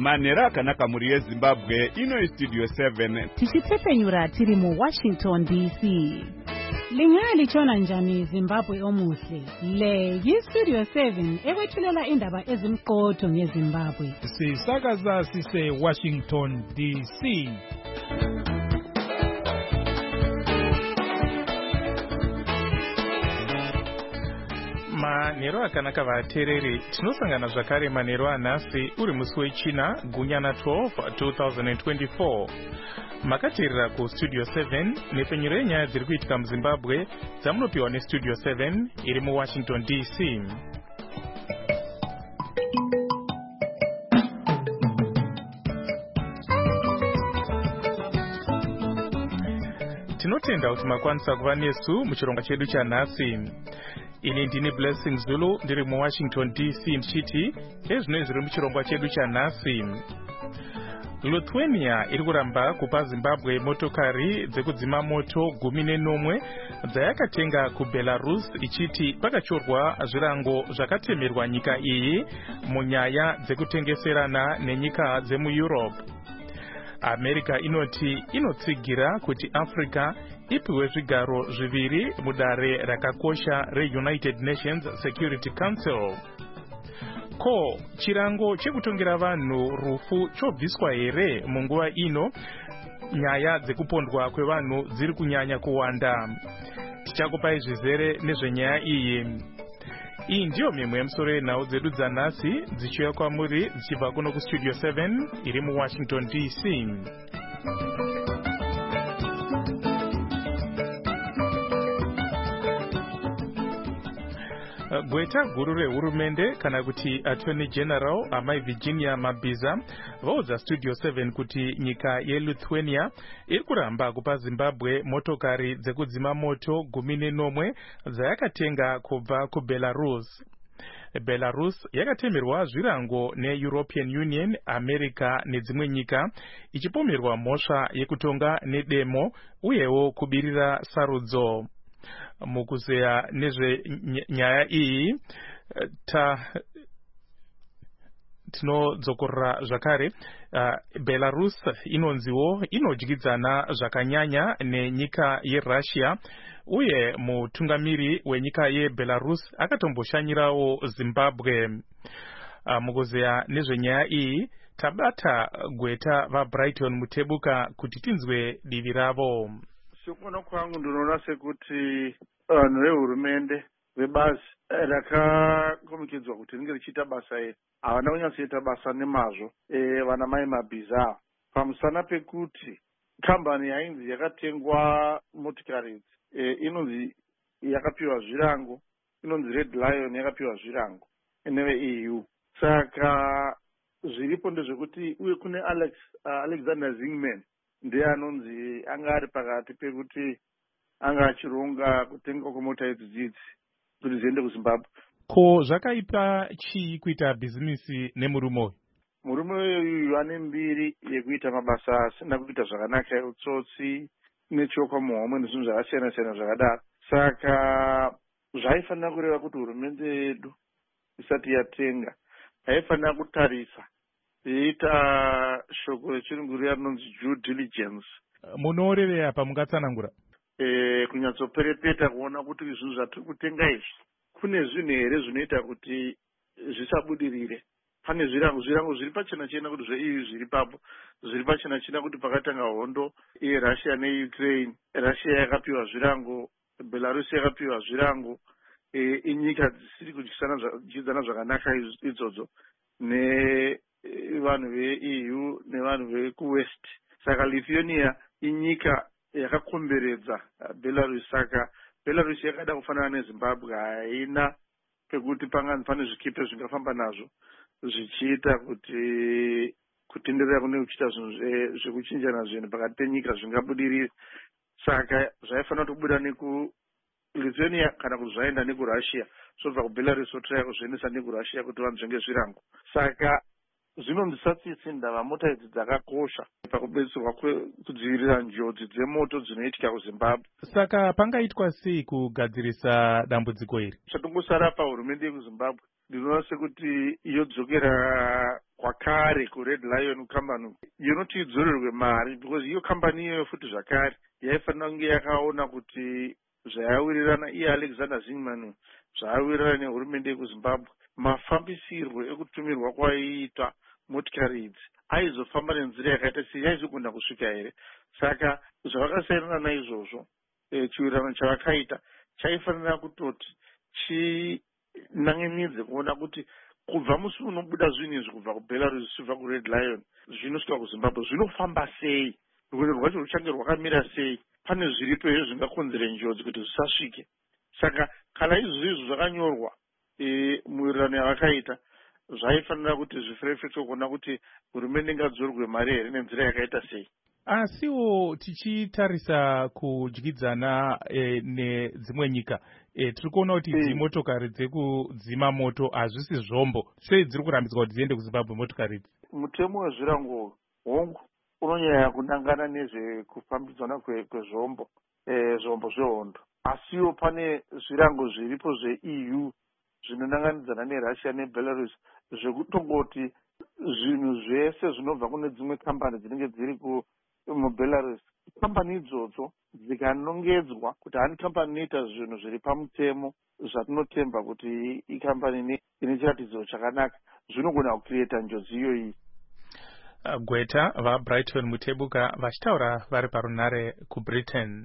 manhero akanaka muri yezimbabwe ino studio 7 tichitsepenyura tiri muWashington DC. Lingalitshona njani Zimbabwe omuhle? Le yiStudio 7 ekwethulela indaba ezimqotho ngeZimbabwe. Sisakaza sise Washington DC. Manhero akanaka vateereri, tinosangana zvakare manhero anhasi uri musi wechina gunyana 12 2024. Makateerera kuStudio 7 nepenyuro yenyaya dziri kuitika muZimbabwe dzamunopiwa neStudio 7 iri muWashington DC. Tinotenda kuti makwanisa kuva nesu muchirongwa chedu chanhasi. Ini ndini Blessing Zulu ndiri muWashington DC ndichiti ezvino zviri muchirongwa chedu chanhasi. Lithuania iri kuramba kupa Zimbabwe motokari dzekudzima moto 14 dzayakatenga kuBelarus ichiti pakachorwa zvirango zvakatemerwa nyika iyi munyaya dzekutengeserana nenyika dzemuEurope. America inoti inotsigira kuti Africa ipiwe zvigaro zviviri mudare rakakosha reUnited Nations Security Council. Ko chirango chekutongera vanhu rufu chobviswa here munguva ino nyaya dzekupondwa kwevanhu dziri kunyanya kuwanda? Tichakupai zvizere nezvenyaya iyi. Iyi ndiyo mimwe yemusoro yenhau dzedu dzanhasi dzichiuya kwamuri dzichibva kuno kuStudio 7 iri muWashington DC. Gweta guru rehurumende kana kuti Attorney General Amai Virginia Mabhiza vaudza Studio 7 kuti nyika yeLithuania iri kuramba kupa Zimbabwe motokari dzekudzima moto 14 dzayakatenga kubva kuBelarus. Belarus yakatemerwa zvirango neEuropean Union, America nedzimwe nyika ichipomerwa mhosva yekutonga nedemo uyewo kubirira sarudzo. Mukuzeya nezvenyaya iyi tinodzokorera zvakare. Belarus inonziwo inodyidzana zvakanyanya nenyika yeRussia uye mutungamiri wenyika yeBelarus akatomboshanyirawo Zimbabwe. Mukuzeya nezvenyaya iyi tabata Gweta vaBrighton Mutebuka kuti tinzwe divi ravo. Sikuona kwangu ndinoona sekuti vanhu vehurumende vebazi rakakomikidzwa kuti ringe richiita basa iri havana kunyatsoita basa nemazvo vana mai Mabhiza pamusana pekuti kambani yainzi yakatengwa motikari idzi inonzi yakapiwa zvirango, inonzi Red Lion yakapiwa zvirango neveEU. Saka zviripo ndezvekuti uye kune Alexander Zingman ndiye anonzi anga ari pakati pekuti anga achironga kutengwa kwemota idzi kuti ziende kuZimbabwe. Ko zvakaipa chii kuita bhizinisi nemurume uyu? Murume uyu ane mbiri yekuita mabasa asina kuita zvakanaka, utsotsi nechoka muhomwe nezvinhu zvakasiyana-siyana zvakadaro. Saka zvaifanira kureva kuti hurumende yedu isati yatenga haifanira kutarisa iita shoko rechirungu riya rinonzi due diligence. Munoreveya pamungatsanangura? Kunyatsoperepeta kuona kuti zvinhu zvatiri kutenga izvi kune zvinhu here zvinoita kuti zvisabudirire. Pane zvirango zviri pachena chena kuti zveEU zviri papo, zviri pachena chena kuti pakatanga hondo yeRussia neUkraine, Russia yakapiwa zvirango, Belarus yakapiwa zvirango, inyika dzisiri kudyidzana zvakanaka idzodzo nevanhu veEU nevanhu vekuWest. Saka Lithuania inyika yakakomberedza Belarus. Saka Belarus yakada kufanana neZimbabwe, haina pekuti pane zvikepe zvingafamba nazvo zvichiita kuti kutenderera kune kuchiita zvinhu zvekuchinjana zvinhu pakati penyika zvingabudirire. Saka zvaifanira kubuda nekuLithuania kana kuti zvaenda nekuRussia, zobva kuBelarus otraya kuzviendesa nekuRussia kuti vanzvenge zvirango. Saka zvinonzi satsitsi ndava mota idzi dzakakosha pakubetserwa kudzivirira njodzi dzemoto dzinoitika kuZimbabwe. Saka pangaitwa sei kugadzirisa dambudziko iri? Chatongosara pahurumende yekuZimbabwe ndinoona sekuti yodzokera kwakare kuRed Lion company yonoti idzorerwe mari, because iyo kambani iyoyo futi zvakare yaifanira kunge yakaona kuti zvayawirirana iye Alexander Zingman zvayawirirana nehurumende yekuZimbabwe, mafambisirwo ekutumirwa kwaiita motikari idzi aizofamba nenzira yakaita sei, yaizogona kusvika here. Saka zvavakasiyana naizvozvo chiwirirano chavakaita chaifanira kutoti chinan'enidze kuona kuti kubva musi unobuda zvinhu izvi kubva kuBelarus zvichibva kuRed Lion zvinosvika kuZimbabwe zvinofamba sei, rwendo rwacho ruchange rwakamira sei, pane zviripo izvo zvingakonzera njodzi kuti zvisasvike. Saka kana izvozvo zvakanyorwa muwirirano yavakaita, zvaifanira kuti zviferefetwe kuona kuti hurumende ingadzorwe mari here nenzira yakaita sei. Asiwo tichitarisa kudyidzana nedzimwe nyika, tiri kuona kuti dzimotokari dzekudzima moto hazvisi zvombo. Sei dziri kurambidzwa kuti dziende kuZimbabwe motokari idzi? Mutemo wezvirango hongu unonyanya kunangana nezvekufambidzana kwezvombo, zvombo zvehondo. Asiwo pane zvirango zviripo zveEU zvinonanganidzana neRussia neBelarus zvekutongoti zvinhu zvese zvinobva kune dzimwe kambani dzinenge dziri muBelarus, kambani idzodzo dzikanongedzwa kuti hani kambani inoita zvinhu zviri pamutemo zvatinotemba kuti ikambani ine chiratidzo chakanaka, zvinogona kucreata njodzi iyoyi. Gweta vaBrighton Mutebuka vachitaura vari parunare kuBritain.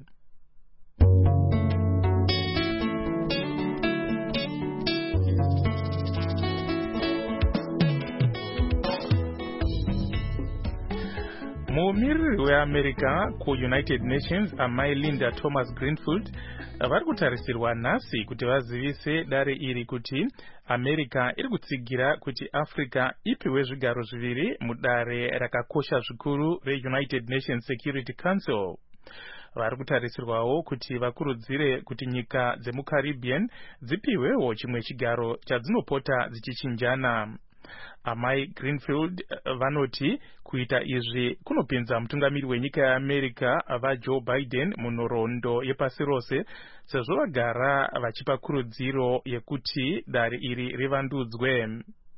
Mumiriri weAmerica kuUnited Nations amai Linda Thomas Greenfield vari kutarisirwa nhasi kuti vazivise dare iri kuti America iri kutsigira kuti Africa ipiwe zvigaro zviviri mudare rakakosha zvikuru reUnited Nations Security Council. Vari kutarisirwawo kuti vakurudzire kuti nyika dzemuCaribbean dzipiwewo chimwe chigaro chadzinopota dzichichinjana. Amai Greenfield vanoti kuita izvi kunopinza mutungamiri wenyika yeAmerica vaJoe Biden munhoroondo yepasi rose, sezvo vagara vachipa kurudziro yekuti dare iri rivandudzwe.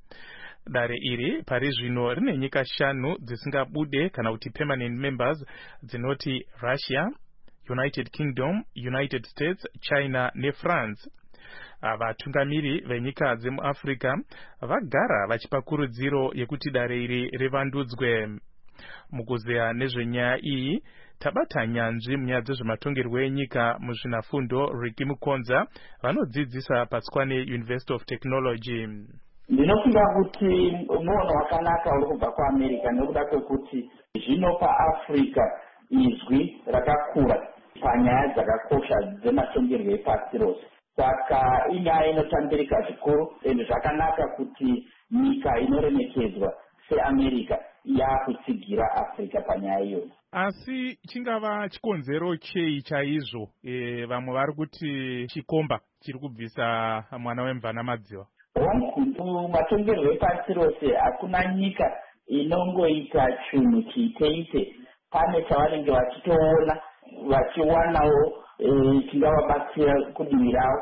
Dare iri pari zvino rine nyika 5 dzisingabude kana kuti permanent members dzinoti Russia, United Kingdom, United States, China neFrance. Vatungamiri venyika dzemuAfrica vagara vachipa kurudziro yekuti dare iri rivandudzwe. Mukuzeya nezvenyaya iyi tabata nyanzvi munyaya dzezvematongerwo enyika muzvinafundo Ricky Mukonza vanodzidzisa paTswane University of Technology. Ndinofunga kuti muono wakanaka uri kubva kuAmerica nekuda kwekuti zvinopa Africa izwi rakakura panyaya dzakakosha dzematongerwo epasi rose. Saka inyaya inotambirika zvikuru ende zvakanaka kuti nyika inoremekedzwa seAmerica yakutsigira Africa panyaya iyoyi. Asi chingava chikonzero chei chaizvo vamwe vari kuti chikomba chiri kubvisa mwana wemvana madziva? Matongerwo epasi rose hakuna nyika inongoita chinhu chiiteite. Pane chavanenge vachitoona vachiwanawo chingavabatsira kudivi ravo.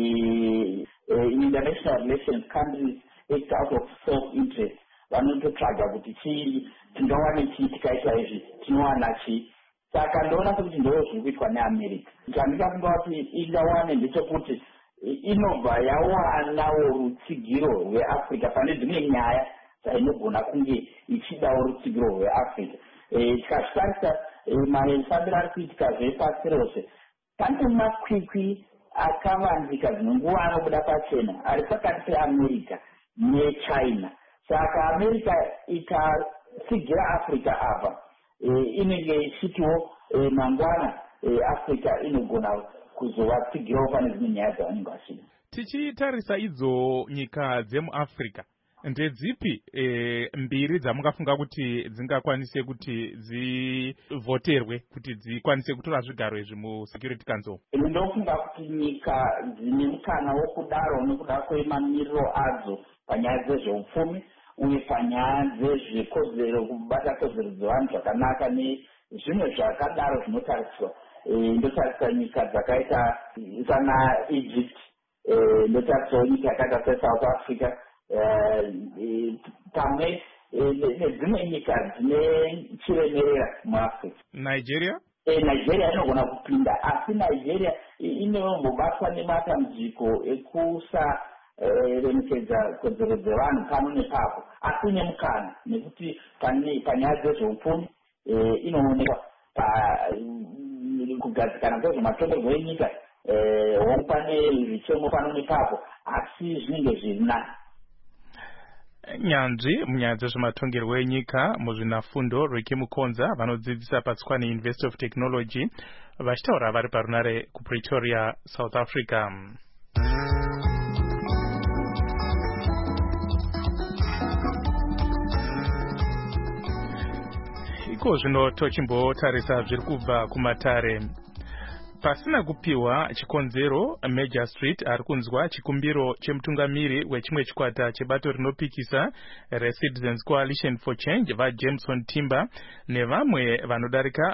International relations countries act out of self-interest. Vanototsvaga kuti chii tingawane chii tikaita izvi tinowana chii. Saka ndoona kuti ndoo zviri kuitwa neAmerica. Chandingafunga kuti ingawane ndechekuti inobva yawanawo rutsigiro rweAfrica pane dzimwe nyaya dzainogona kunge ichidawo rutsigiro rweAfrica. Tikazvitarisa mafambiro ari kuitika zvepasi rose, pane makwikwi akavanzika dzimwe nguva anobuda pachena ari pakati peAmerica neChina. Saka America ikatsigira Africa apa inenge ichitiwo mangwana Africa inogona kuzovatsigirawo pane dzimwe nyaya dzavanenge vachida. Tichitarisa idzo nyika dzemuAfrica, ndedzipi mbiri dzamungafunga kuti dzingakwanise kuti dzivhoterwe kuti dzikwanise kutora zvigaro izvi muSecurity Council? Ndofunga kuti nyika dzine mukana wokudaro nekuda kwemamiriro adzo panyaya dzezveupfumi uye panyaya dzezvekodzero kubata kodzero dzevanhu zvakanaka nezvimwe zvakadaro zvinotariswa. Ndotarisa nyika dzakaita sana Egypt, ndotarisa nyika yakaita seSouth Africa, pamwe nedzimwe nyika dzine chiremerera muafrica. Nigeria Nigeria inogona kupinda, asi Nigeria inombobatwa nematambudziko ekusaremekedza kodzero dzevanhu pano nepapo, asi ine mukana nekuti panyaya dzezveupfumi inoonekwa kugadzikana kwezvematongerwo enyika pane zvichemo pano nepapo, asi zvinenge zviri nani. Nyanzvi munyaya dzezvematongerwo enyika muzvinafundo Ricky Mukonza vanodzidzisa paTswane University of Technology vachitaura vari parunare kuPretoria, South Africa. Iko zvino tochimbotarisa zviri kubva kumatare. Pasina kupiwa chikonzero, Major Street ari kunzwa chikumbiro chemutungamiri wechimwe chikwata chebato rinopikisa reCitizens Coalition for Change vaJameson Timber nevamwe vanodarika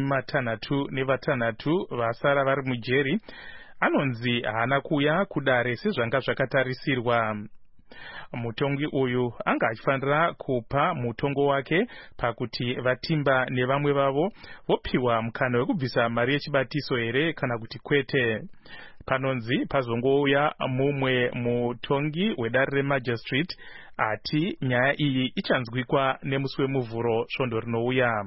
66 vasara vari mujeri, anonzi haana kuuya kudare sezvanga zvakatarisirwa. Mutongi uyu anga achifanira kupa mutongo wake pakuti vatimba nevamwe vavo vopiwa mukana wekubvisa mari yechibatiso here kana kuti kwete. Panonzi pazongouya mumwe mutongi wedare reMajor Street ati nyaya iyi ichanzwikwa nemusi wemuvhuro svondo rinouya.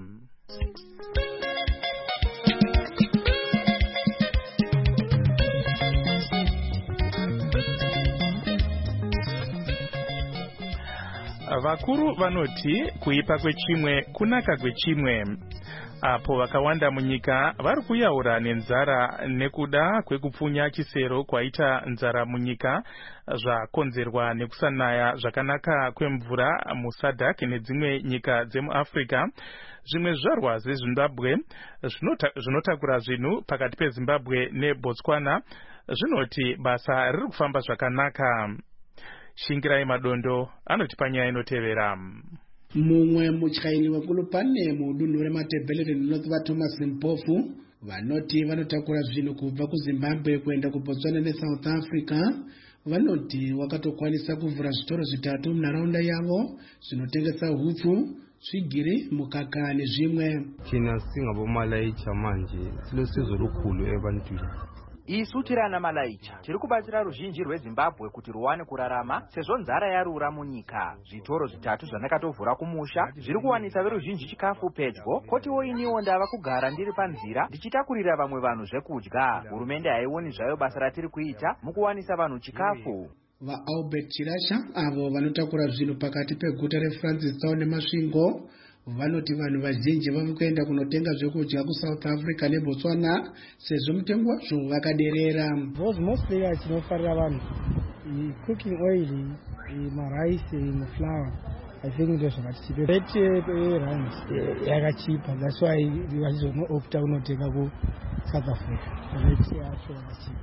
Vakuru vanoti kuipa kwechimwe kunaka kwechimwe. Apo vakawanda munyika vari kuyaura nenzara nekuda kwekupfunya chisero kwaita nzara munyika zvakonzerwa nekusanaya zvakanaka kwemvura muSADC nedzimwe nyika dzemuAfrica. Zvimwe zvizvarwa zveZimbabwe zvinotakura zvinhu pakati peZimbabwe neBotswana zvinoti basa riri kufamba zvakanaka. Shingirai Madondo anoti panyaya inotevera. Mumwe mutyairi wekulupane mudunhu reMatebelere North vaThomas Mpofu vanoti vanotakura zvinhu kubva kuZimbabwe kuenda kuBotswana neSouth Africa. Vanoti wakatokwanisa kuvhura zvitoro zvitatu munharaunda yavo zvinotengesa hupfu, swigiri, mukaka nezvimwe. Thina singabomalayicha manje silosizo lukhulu ebantwini. Isu tirana malaicha tiri kubatsira ruzhinji rweZimbabwe kuti ruwane kurarama sezvo nzara yarura munyika. Zvitoro zvitatu zvandakatovhura kumusha zviri kuwanisa veruzhinji chikafu pedyo, kotiwo iniwo ndava kugara ndiri panzira ndichitakurira vamwe vanhu zvekudya. Hurumende haioni zvayo basa ratiri kuita mukuwanisa vanhu chikafu. VaAlbert Chirasha avo vanotakura zvinhu pakati peguta reFrancistown neMasvingo vanoti vanhu vazhinji vava kuenda kunotenga zvekudya kuSouth Africa neBotswana sezvo mutengo wazvo vakaderera. Those mostly tinofarira vanhu cooking oil, marice, flour. I think ndo zvakatichipa. Rate rands yakachipa. That's why vachizoopta kunotenga kuSouth Africa. Rate yacho yakachipa.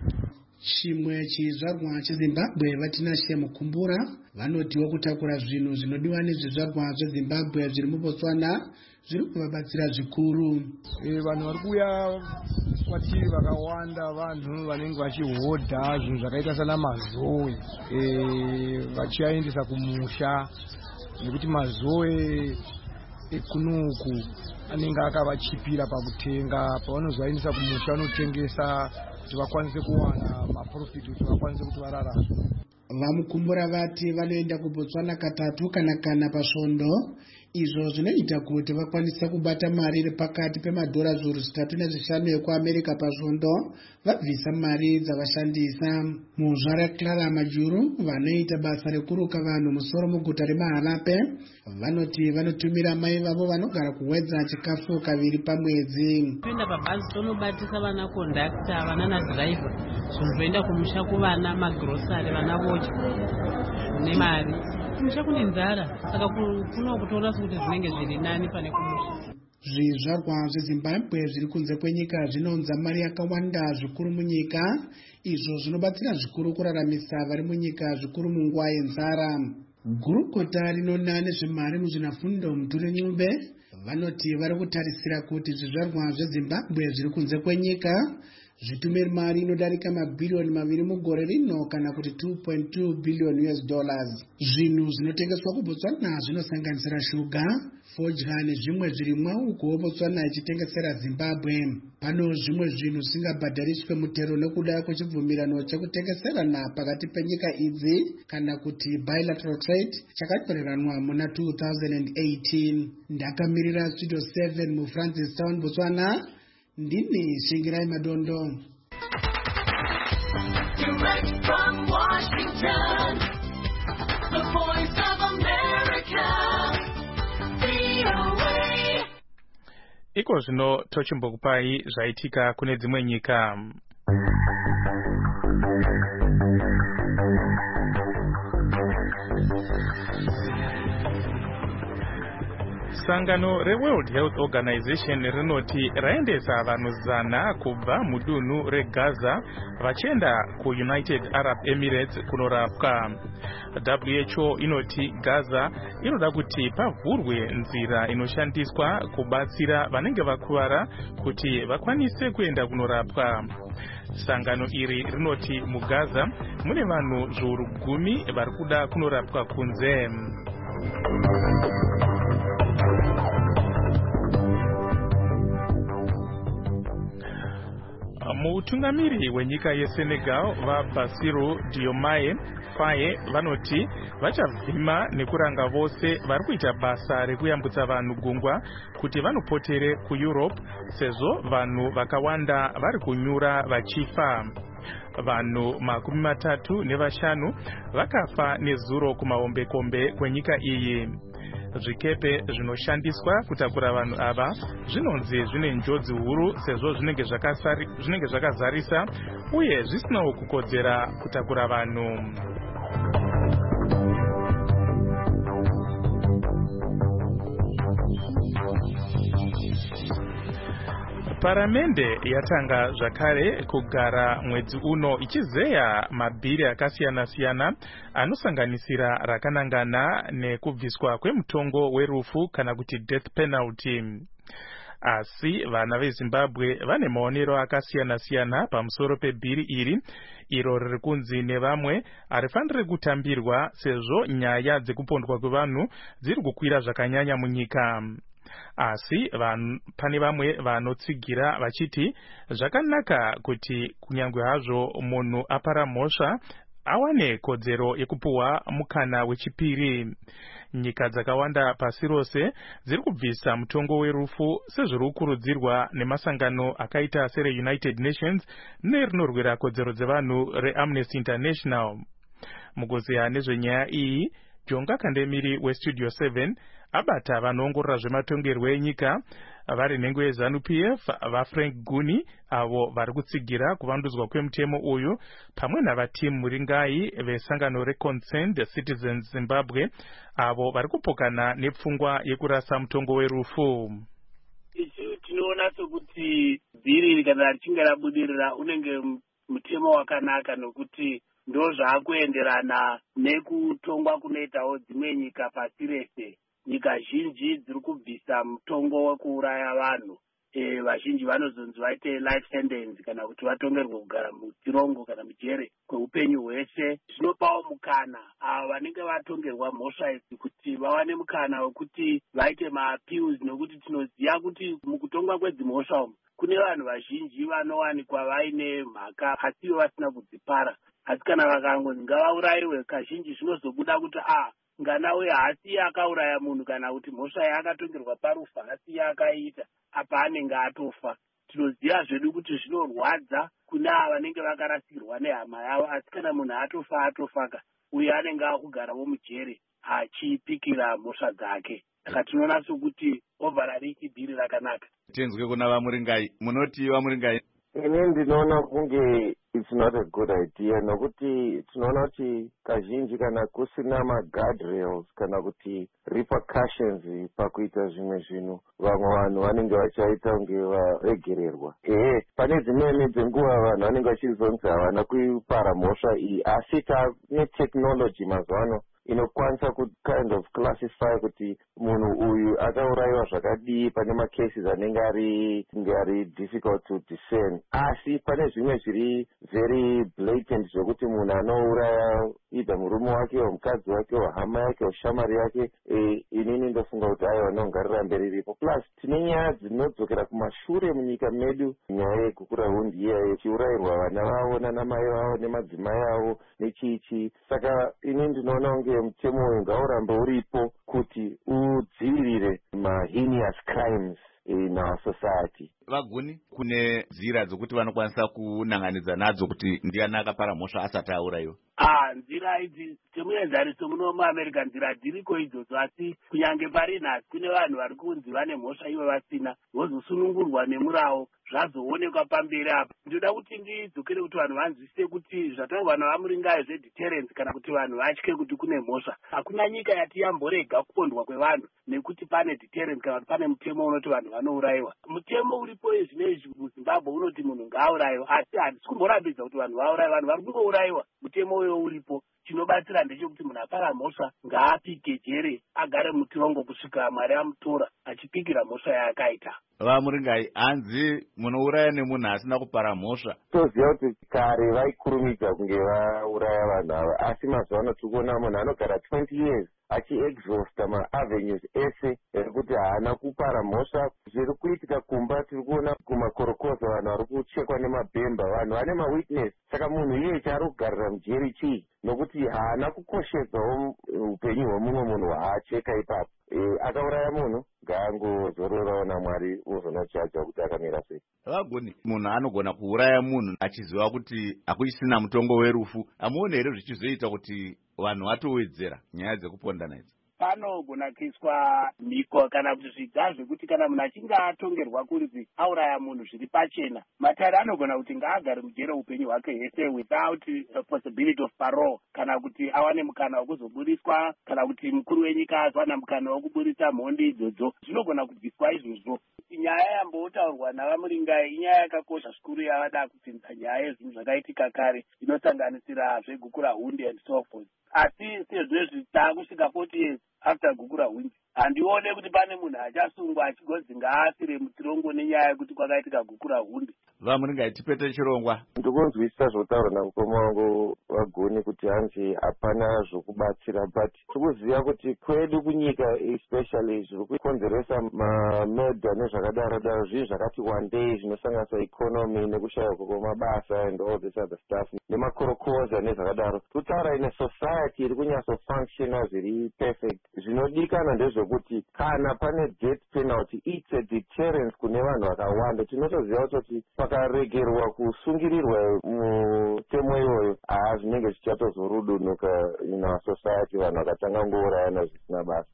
Chimwe chizvarwa cheZimbabwe vatinashe Mukumbura vanotiwo kutakura zvinhu zvinodiwa nezvizvarwa zveZimbabwe zviri muBotswana zviri kuvabatsira zvikuru. Vanhu vari kuuya kwatiri vakawanda, vanhu vanenge vachihodha zvinhu zvakaita sana mazoe vachiaendesa kumusha nekuti mazoe ekunoku anenge akavachipira pakutenga. Pavanozoaendesa kumusha vanotengesa kuti vakwanise kuwana maprofiti kuti vakwanise kuti vararame. Vamukumbura vati vanoenda kuBotswana katatu kana pasvondo, izvo zvinoita kuti vakwanisa kubata mari iri pakati pemadhora zviuru 3 nezvishanu ekuAmerica pasvondo vabvisa mari dzavashandisa. Muzvara Clara Majuru vanoita basa rekuruka vanhu musoro muguta reMahalape vanoti vanotumira mai vavo vanogara kuwedza chikafu kaviri pamwedzi. Toenda pabhazi tonobatisa vana kondakta, vana nadhiraivha, zvinhu zvoenda kumusha kuvana, magrosari, vana vocha nemari. Kumusha kune nzara, saka kuno kutoona kuti zvinenge zviri nani pane kumusha. Zvizvarwa zveZimbabwe zviri kunze kwenyika zvinonza mari yakawanda zvikuru munyika, izvo zvinobatsira zvikuru kuraramisa vari munyika zvikuru munguva yenzara. Gurukota rinona nezvemari muzvinafundo Muthure Nyumbe vanoti vari kutarisira kuti zvizvarwa zveZimbabwe zviri kunze kwenyika Zvitumiri mari inodarika mabhirioni 2 mugore rino kana kuti $2.2 billion. Zvinhu zvinotengeswa kuBotswana zvinosanganisira shuga, fodya nezvimwe zvirimwa, uko Botswana ichitengesera Zimbabwe. Pano zvimwe zvinhu zvisingabhadhariswe mutero nekuda kwechibvumirano chekutengeserana pakati penyika idzi kana kuti bilateral trade chakakoreranwa muna 2018. Ndakamirira Studio 7 muFrancistown, Botswana. Ndini Shingirai Madondo. Direct from Washington, the Voice of America, VOA. Iko zvino tochimbokupai zvaitika kune dzimwe nyika. Sangano reWorld Health Organization rinoti raendesa vanhu 100 kubva mudunhu reGaza vachienda kuUnited Arab Emirates kunorapwa. WHO inoti Gaza inoda kuti pavhurwe nzira inoshandiswa kubatsira vanenge vakuvara kuti vakwanise kuenda kunorapwa. Sangano iri rinoti muGaza mune vanhu zviuru 10 vari kuda kunorapwa kunze. Mutungamiri wenyika yeSenegal vaBassirou Diomaye Faye vanoti vachavhima nekuranga vose vari kuita basa rekuyambutsa vanhu gungwa kuti vanopotere kuEurope sezvo vanhu vakawanda vari kunyura vachifa. Vanhu 35 vakafa nezuro kumahombekombe kwenyika iyi. Zvikepe zvinoshandiswa kutakura vanhu ava zvinonzi zvine njodzi huru sezvo zvinenge zvakazarisa uye zvisinawo kukodzera kutakura vanhu. Paramende yatanga zvakare kugara mwedzi uno ichizeya mabhiri akasiyana-siyana anosanganisira rakanangana nekubviswa kwemutongo werufu kana kuti death penalty. Asi vana veZimbabwe vane maonero akasiyana-siyana pamusoro pebhiri iri, iro riri kunzi nevamwe harifaniri kutambirwa sezvo nyaya dzekupondwa kwevanhu dziri kukwira zvakanyanya munyika. Asi pane vamwe vanotsigira vachiti zvakanaka kuti kunyangwe hazvo munhu apara mhosva awane kodzero yekupuwa mukana wechipiri. Nyika dzakawanda pasi rose dziri kubvisa mutongo werufu sezviri kukurudzirwa nemasangano akaita sereUnited Nations nerinorwira kodzero dzevanhu reAmnesty International. Mukuziya nezvenyaya iyi, Jonga Kandemiri weStudio 7 abata vanoongorora zvematongerwo enyika vari nhengo yeZANU-PF vaFrank Guni avo vari kutsigira kuvandudzwa kwemutemo uyu pamwe navaTim Muringai vesangano reConcerned Citizens Zimbabwe avo vari kupokana nepfungwa yekurasa mutongo werufu. Ichi tinoona sokuti bhiri kana richinge rabudirira unenge mutemo wakanaka nokuti ndozvaakuenderana nekutongwa kunoitawo dzimwe nyika pasi rese. Nyika zhinji dziri kubvisa mutongo wekuuraya vanhu. Vazhinji vanozonzi vaite life sentence kana kuti vatongerwe kugara muchirongo kana mujere kweupenyu hwese. Zvinopawo mukana avo vanenge vatongerwa mhosva idzi kuti vawane mukana wekuti vaite maappeals, nokuti tinoziva kuti mukutongwa kwedzimhosva umu kune vanhu vazhinji vanowanikwa vaine mhaka asivo vasina kudzipara. Asi kana vakangonzi ngavaurayiwe, kazhinji zvinozobuda kuti ngana uye hasi akauraya munhu kana kuti mhosva yaakatongerwa parufu hasi yaakaita apa anenge atofa. Tinoziva zvedu kuti zvinorwadza kuna vanenge vakarasirwa nehama yavo, asi kana munhu atofaka uye anenge akugarawo mujere achipikira mhosva dzake. Saka tinoona sokuti overall bhiri rakanaka. Tenzwe kuna vaMuringai. Munoti vaMuringai? Ini ndinoona kunge it's not a good idea nokuti tinoona kuti kazhinji kana kusina maguardrails kana kuti repercussions pakuita zvimwe zvinhu vamwe vanhu vanenge vachaita kunge varegererwa. Pane dzimweni dzenguva vanhu vanenge vachizonzi havana kupara mhosva iyi, asi tane technology mazuva ano inokwanisa kind of classify kuti munhu uyu akaurayiwa zvakadii pane macases anenge ari difficult to discern. Asi pane zvimwe zviri very blatant zvokuti munhu anouraya either murume wake mukadzi wake hama yake shamari yake, inini ndofunga kuti aiwa nongarira mberi riripo. Plus tine nyaya dzinodzokera kumashure munyika medu, nyaya yekukura hundi iyayo ichiurayirwa vana vavo nanamai vavo nemadzimai avo nechichi. Saka inini ndinoona kunge mutemo uyu ngaurambe uripo kuti udzivirire heinous crimes in our society. Vaguni kune nzira dzokuti vanokwanisa kunanganidza nadzo kuti ndiani akapara mhosva asati aurayiwa? Nzira idzi dzemuenzaniso muno muAmerica nzira dziriko idzodzo, asi kunyange pari nhasi kune vanhu vari kunzi vane mhosva ivo vasina, vozosunungurwa nemurawo zvazoonekwa pamberi apa. Ndoda kuti ndidzokere kuti vanhu vanzwisise kuti zvataurwa navamuringayo zvedeterrence kana kuti vanhu vatye kuti kune mhosva. Hakuna nyika yati yamborega kupondwa kwevanhu nekuti pane deterrence kana kuti pane mutemo unoti vanhu vanourayiwa. Mutemo uripo zvinezvi muZimbabwe unoti munhu ngaaurayiwa, asi handisi kumborambidza kuti vanhu vaurayiwa, vanhu vari kungourayiwa. Mutemo uyo uripo. Chinobatsira ndechekuti munhu apara mhosva ngaapike jere, agare mutirongo kusvika Mwari amutora achipikira mhosva yaakaita. Vamuringai, hanzi munouraya nemunhu asina kupara mhosva. Toziva kuti kare vaikurumidza kunge vauraya vanhu ava, asi mazuva ano tikuona munhu anogara 20 years achiexhausta maavenues ese ekuti haana kupara mhosva. Zviri kuitika kumba tiri kuona kumakorokoza vanhu vari kuchekwa nemabhemba, vanhu vane mawitness. Saka munhu iye chaari kugarira mujeri chii? Nokuti haana kukoshesawo upenyu hwemumwe munhu hwaacheka ipapo. Akauraya munhu ngaangozororawo naMwari ozonochaja kuti akamira sei. Vaguni, munhu anogona kuuraya munhu achiziva kuti hakuisina mutongo werufu. Hamuoni here zvichizoita kuti vanhu vatowedzera nyaya dzekupondana idzi? Panogona kuiswa mhiko kana kuti zviga zvekuti kana munhu achinge atongerwa kunzi auraya munhu zviri pachena, matare anogona kuti ngaagare mujere upenyu hwake hwese without a possibility of parole, kana kuti awane mukana wekuzoburiswa, kana kuti mukuru wenyika azowana mukana wekuburisa mhondi idzodzo. Zvinogona kubviswa izvozvo. Nyaya yambotaurwa navamuringai inyaya yakakosha zvikuru yavada kupinza nyaya yezvinhu zvakaitika kare, inosanganisira zvegukura hundi and so forth. Asi sezvezvi taakusvika 40 years after gukura hundi, handione kuti pane munhu achasungwa achigonzi ngaasire mutirongo nenyaya yekuti kwakaitika gukura hundi. Vamuringai, tipete chirongwa. Ndikunzwisisa zvotaura namukoma wangu Vaguni kuti hanzi hapana zvokubatsira, but tikuziva kuti kwedu kunyika especially zviri kukonzeresa mamedha nezvakadaro zvinhu zvakati wandei zvinosanganisa economy nekushaya kwemabasa and all this other stuff nemakorokoza nezvakadaro. Kutaura ine society iri kunyatsofunctiona zviri perfect. Zvinodikana ndezvekuti kana pane death penalty, it's a deterrence kune vanhu vakawanda. Tinotoziva kuti pakaregerwa kusungirirwa mutemo iyoyo, zvinenge zvichatozorudunuka in our society, vanhu vakatanga ngourayana zvisina basa.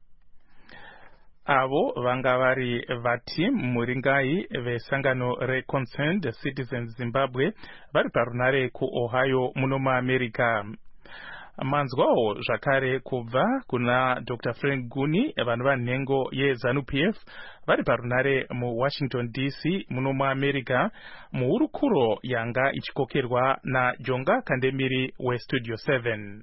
Avo vanga vari vati muringai vesangano reConcerned Citizens Zimbabwe vari parunare kuOhio muno muAmerica. Manzwawo zvakare kubva kuna Dr. Frank Guni, vanhu vanhengo yeZANU-PF vari parunare muWashington DC muno muAmerica, muhurukuro yanga ichikokerwa naJonga Kandemiri weStudio 7.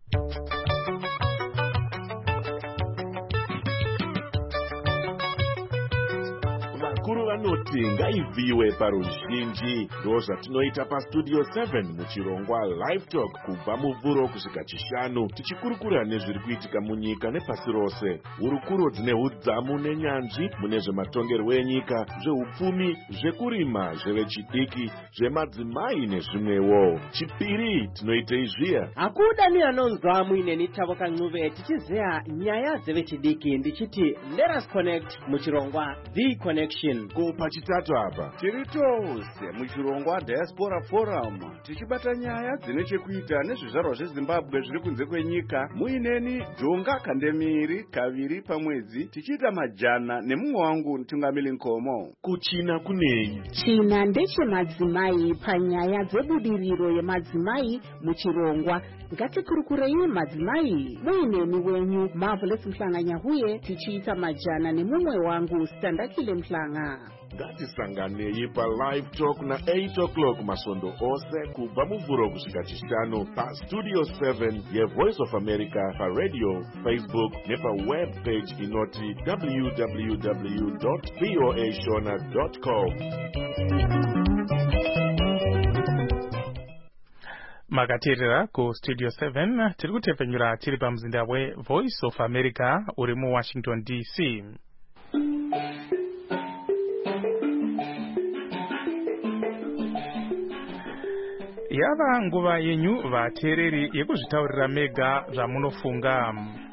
Vakuru vanoti ngaivhiwe paruzhinji. Ndo zvatinoita paStudio 7 muchirongwa Live Talk kubva muvhuro kusvika chishanu, tichikurukura nezviri kuitika munyika nepasi rose. Hurukuro dzine udzamu nenyanzvi mune zvematongerwo enyika, zveupfumi, zvekurima, zvevechidiki, zvemadzimai nezvimwewo. Chipiri tinoitei zviya. Hakuda ni anonzwa muine nitavo kan'uve tichizeya nyaya dzevechidiki, ndichiti let us connect muchirongwa The Connection. uyewo pachitatu apa tiri tose muchirongwa Diaspora Forum tichibata nyaya dzine chekuita nezvizvarwa zveZimbabwe zviri kunze kwenyika. Muineni Jonga Kandemiri kaviri pamwedzi tichiita majana nemumwe wangu Tungamili Nkomo. Kuchina kunei? China ndechemadzimai panyaya dzebudiriro yemadzimai muchirongwa. Ngatikurukurei madzimai. Muineni wenyu Marvelous Mhlanganyahuye tichiita majana nemumwe wangu Standakile Mhlanga. Ngatisanganei paLive Talk na 8 o'clock masondo ose kubva muvhuro kusvika chishanu paStudio 7 yeVoice of America paradio, Facebook nepaweb page inoti www.voashona.com. Makateerera kuStudio 7 tiri kutepfenyura tiri pamuzinda weVoice of America uri muWashington DC. Yava nguva yenyu vateereri yekuzvitaurira mega zvamunofunga.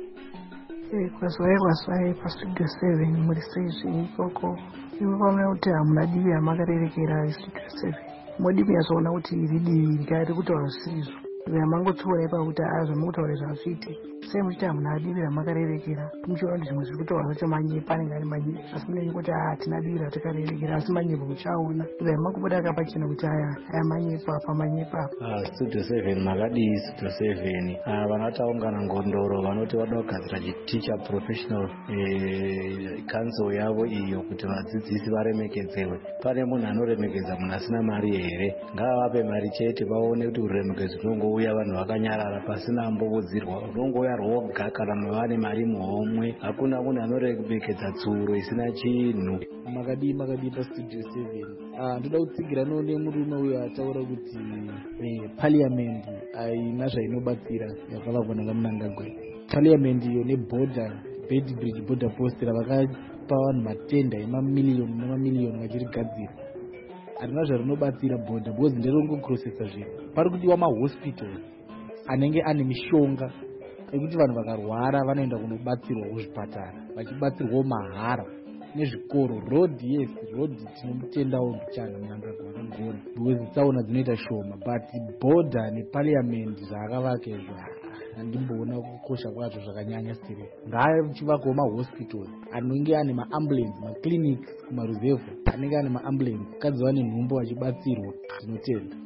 Kwazwai paStudio 7 muri sei ikoko. Ivo vamwe kuti hamuna divi ramakarerekera Studio 7. Modivi yazoona kuti iri divi rikari kutaura zvisizvo. Ramangotsoona pakuti zvamukutaura zvazviti. Sei muchiti hamuna divi ramakarerekera. Muchiona kuti zvimwe zviri kutaura zvacho manyepa anenge ari manyepa. Asi munenge kuti hatina divi ratakarerekera asi manyepa muchaona. Ramangobuda akapachena kuti aya manyepa apa manyepa apa. Studio 7 makadii Studio 7. Vanataungana ngondoro vanoti vada kugadzira teacher professional council yavo iyo kuti vadzidzisi varemekedzewe. Pane munhu anoremekedza munhu asina mari here? Ngavape mari chete vaone kuti uremekedzo unongouya vanhu vakanyarara pasina mbokodzirwa. Unongouya rwoga kana mavane mari muhomwe. Hakuna munhu anoremekedza tsuro isina chinhu. Makadii paStudio 7. Ndoda kutsigira nemurume uyo ataura kuti parliament haina zvainobatsira yakavakwa nakaMnangagwa. Parliament iyo nebhodha Bedbridge border post ravakapa vanhu matenda emamiliyoni nemamiliyoni vachirigadzira. Harina zvarinobatsira bhodha because nderongokurosesa zvinhu. Pari kudiwa mahospital anenge ane mishonga ekuti vanhu vakarwara vanoenda kunobatsirwa kuzvipatara vachibatsirwawo mahara. Nezvikoro road yes road tinomutendawo mbichana Mnangagwa akagona because tsaona dzinoita shoma but border neparliament zvaakavaka izvo handimboona kukosha kwazvo zvakanyanya stere. Ngaachivakawo mahospital anenge ane maambulance maclinics kumaruzevha anenge ane maambulance kadziva nenhumbo vachibatsirwa. Tinotenda.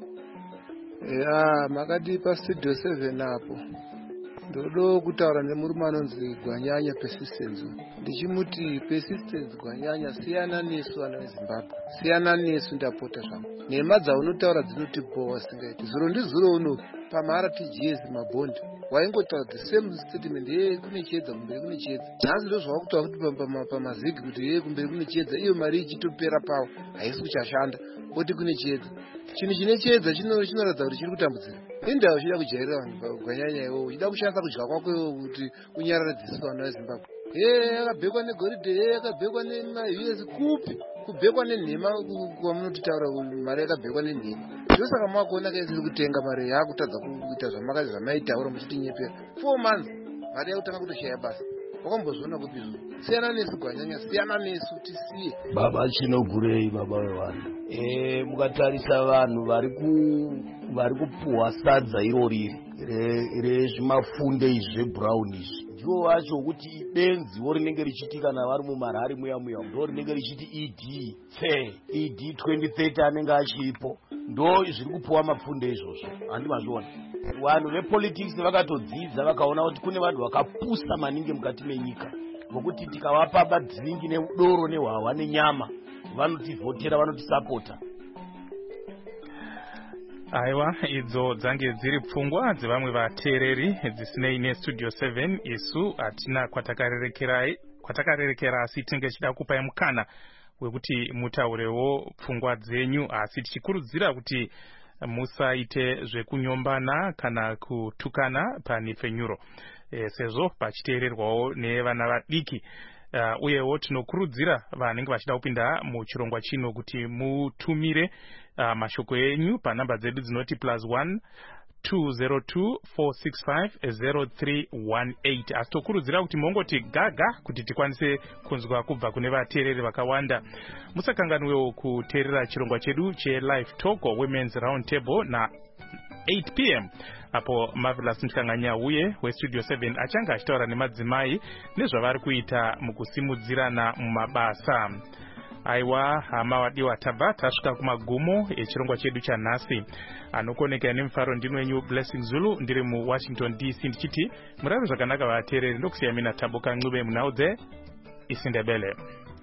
Makadii paStudio 7 apo. Ndodo kutaura nemurume anonzi Gwanyanya Persistence. Ndichimuti Persistence Gwanyanya, siyana nesu vana veZimbabwe. Siyana nesu ndapota zvangu. Nhema dzaunotaura dzinoti bowa singaiti. Zuro ndizuro uno pamahara tijezi mabhondi. Waingotaura the same statement kune chiedza kumberi kune chiedza. Nhasi ndozvakutaura kuti pamazigi kuti kumberi kune chiedza iyo mari ichitopera pawo haisi kuchashanda. Oti kune chiedza. Chinhu chine chiedza chinoratidza kuti chiri kutambudzira. Indawo chida kujairira vanhu Gwanyanya iwowo. Chida kushandisa kudya kwako iwo kuti unyaradzise vana veZimbabwe. Akabhekwa negoridhe, akabhekwa nemaUS kupi? Kubhekwa nenhema kwamunotitaura mari yakabhekwa nenhema. Ndosaka mwakuona kaisiri kutenga mari yaakutadza kuita zvamaitaura muchiti nyepera. 4 months mari yakutanga kutoshaya basa. Wakambozviona kupi izvo? Siyana nesu Gwanyanya, siyana nesu tisiye. Baba chinogurei baba wevanhu. Mukatarisa vanhu vari kupuhwa sadza irori rezvimafunde izvi zvebrown izvi. Ndivo vacho kuti benziwo rinenge richiti kana vari mumarari muya ndo rinenge richiti ED 2030 anenge achiripo. Ndo zviri kupuhwa mafunde izvozvo. Handimazviona. Vanhu vepolitics vakatodzidza vakaona kuti kune vanhu vakapusa maningi mukati menyika. Vokuti tikavapa badzingi neudoro nehwahwa nenyama vanotivhotera vanotisapota. Aiwa, idzo dzange dziri pfungwa dzevamwe vateereri dzisinei neStudio 7. Isu hatina kwatakarerekera asi tinge chida kupai mukana wekuti mutaurewo pfungwa dzenyu, asi tichikurudzira kuti musaite zvekunyombana kana kutukana panhepfenyuro sezvo pachiteererwawo nevana vadiki. Uyewo tinokurudzira vanenge vachida kupinda muchirongwa chino kuti mutumire mashoko enyu panamba dzedu dzinoti +1 202-465-0318. Asi tokurudzira kuti mongoti gaga kuti tikwanise kunzwa kubva kune vateereri vakawanda. Musakanganwewo kuteerera chirongwa chedu che-Live Talk Women's Round Table na 8 p.m. apo Marvelous Mhlanganyauye weStudio 7 achanga achitaura nemadzimai nezvavari kuita mukusimudzirana mumabasa. Aiwa hama wadiwa tabva tasvika kumagumo echirongwa chedu chanhasi. Anokoneka nemufaro ndinwenyu Blessing Zulu ndiri muWashington DC ndichiti murare zvakanaka vateereri ndokusiya mina Thabo Kancube munhau dzeIsindebele.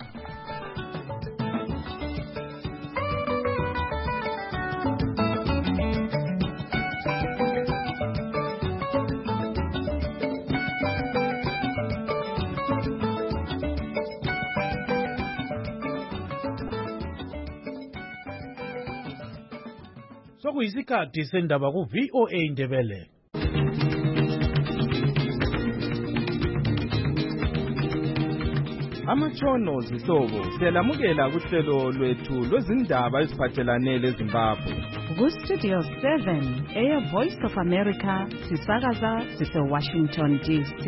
Sokuyisikhathi sendaba ku-VOA Indebele. Amatshono zihlobo siyalamukela kuhlelo lwethu lwezindaba eziphathelane leZimbabwe. Ku-Studio 7 eye-Voice of America sisakaza sise-Washington DC.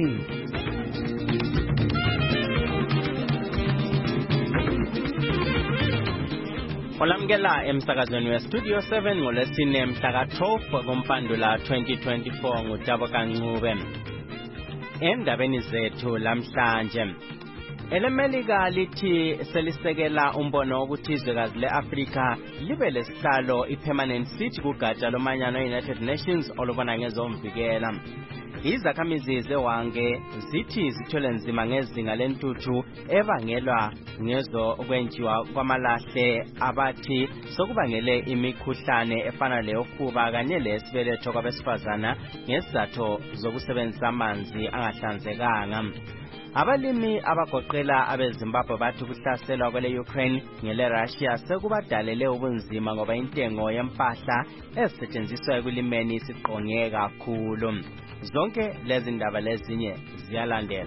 Olamukela emsakazweni weStudio 7 ngolwesine mhla ka-12 kuMpandula 2024 nguThabo Kancube. Endabeni zethu lamhlanje, elemelika lithi selisekela umbono wokuthi izwekazi le-Afrika libe lesihlalo i-permanent seat kugatsha lomanyano e-United Nations olubona ngezomvikela. Izakhamizi zewange zithi zithwele nzima ngezinga lentuthu ebangelwa ngezo kwenjiwa kwamalahle abathi sokubangele imikhuhlane efana leyofuba kanye lesibeletho kwabesifazana ngesizathu zokusebenzisa amanzi angahlanzekanga. Abalimi abagoqela abeZimbabwe bathi ukuhlaselwa kwele-Ukraine ngele-Russia sekubadalele ubunzima ngoba intengo yempahla ezisetshenziswa ekulimeni isiqonge kakhulu. Zonke lezi ndaba lezinye ziyalandela.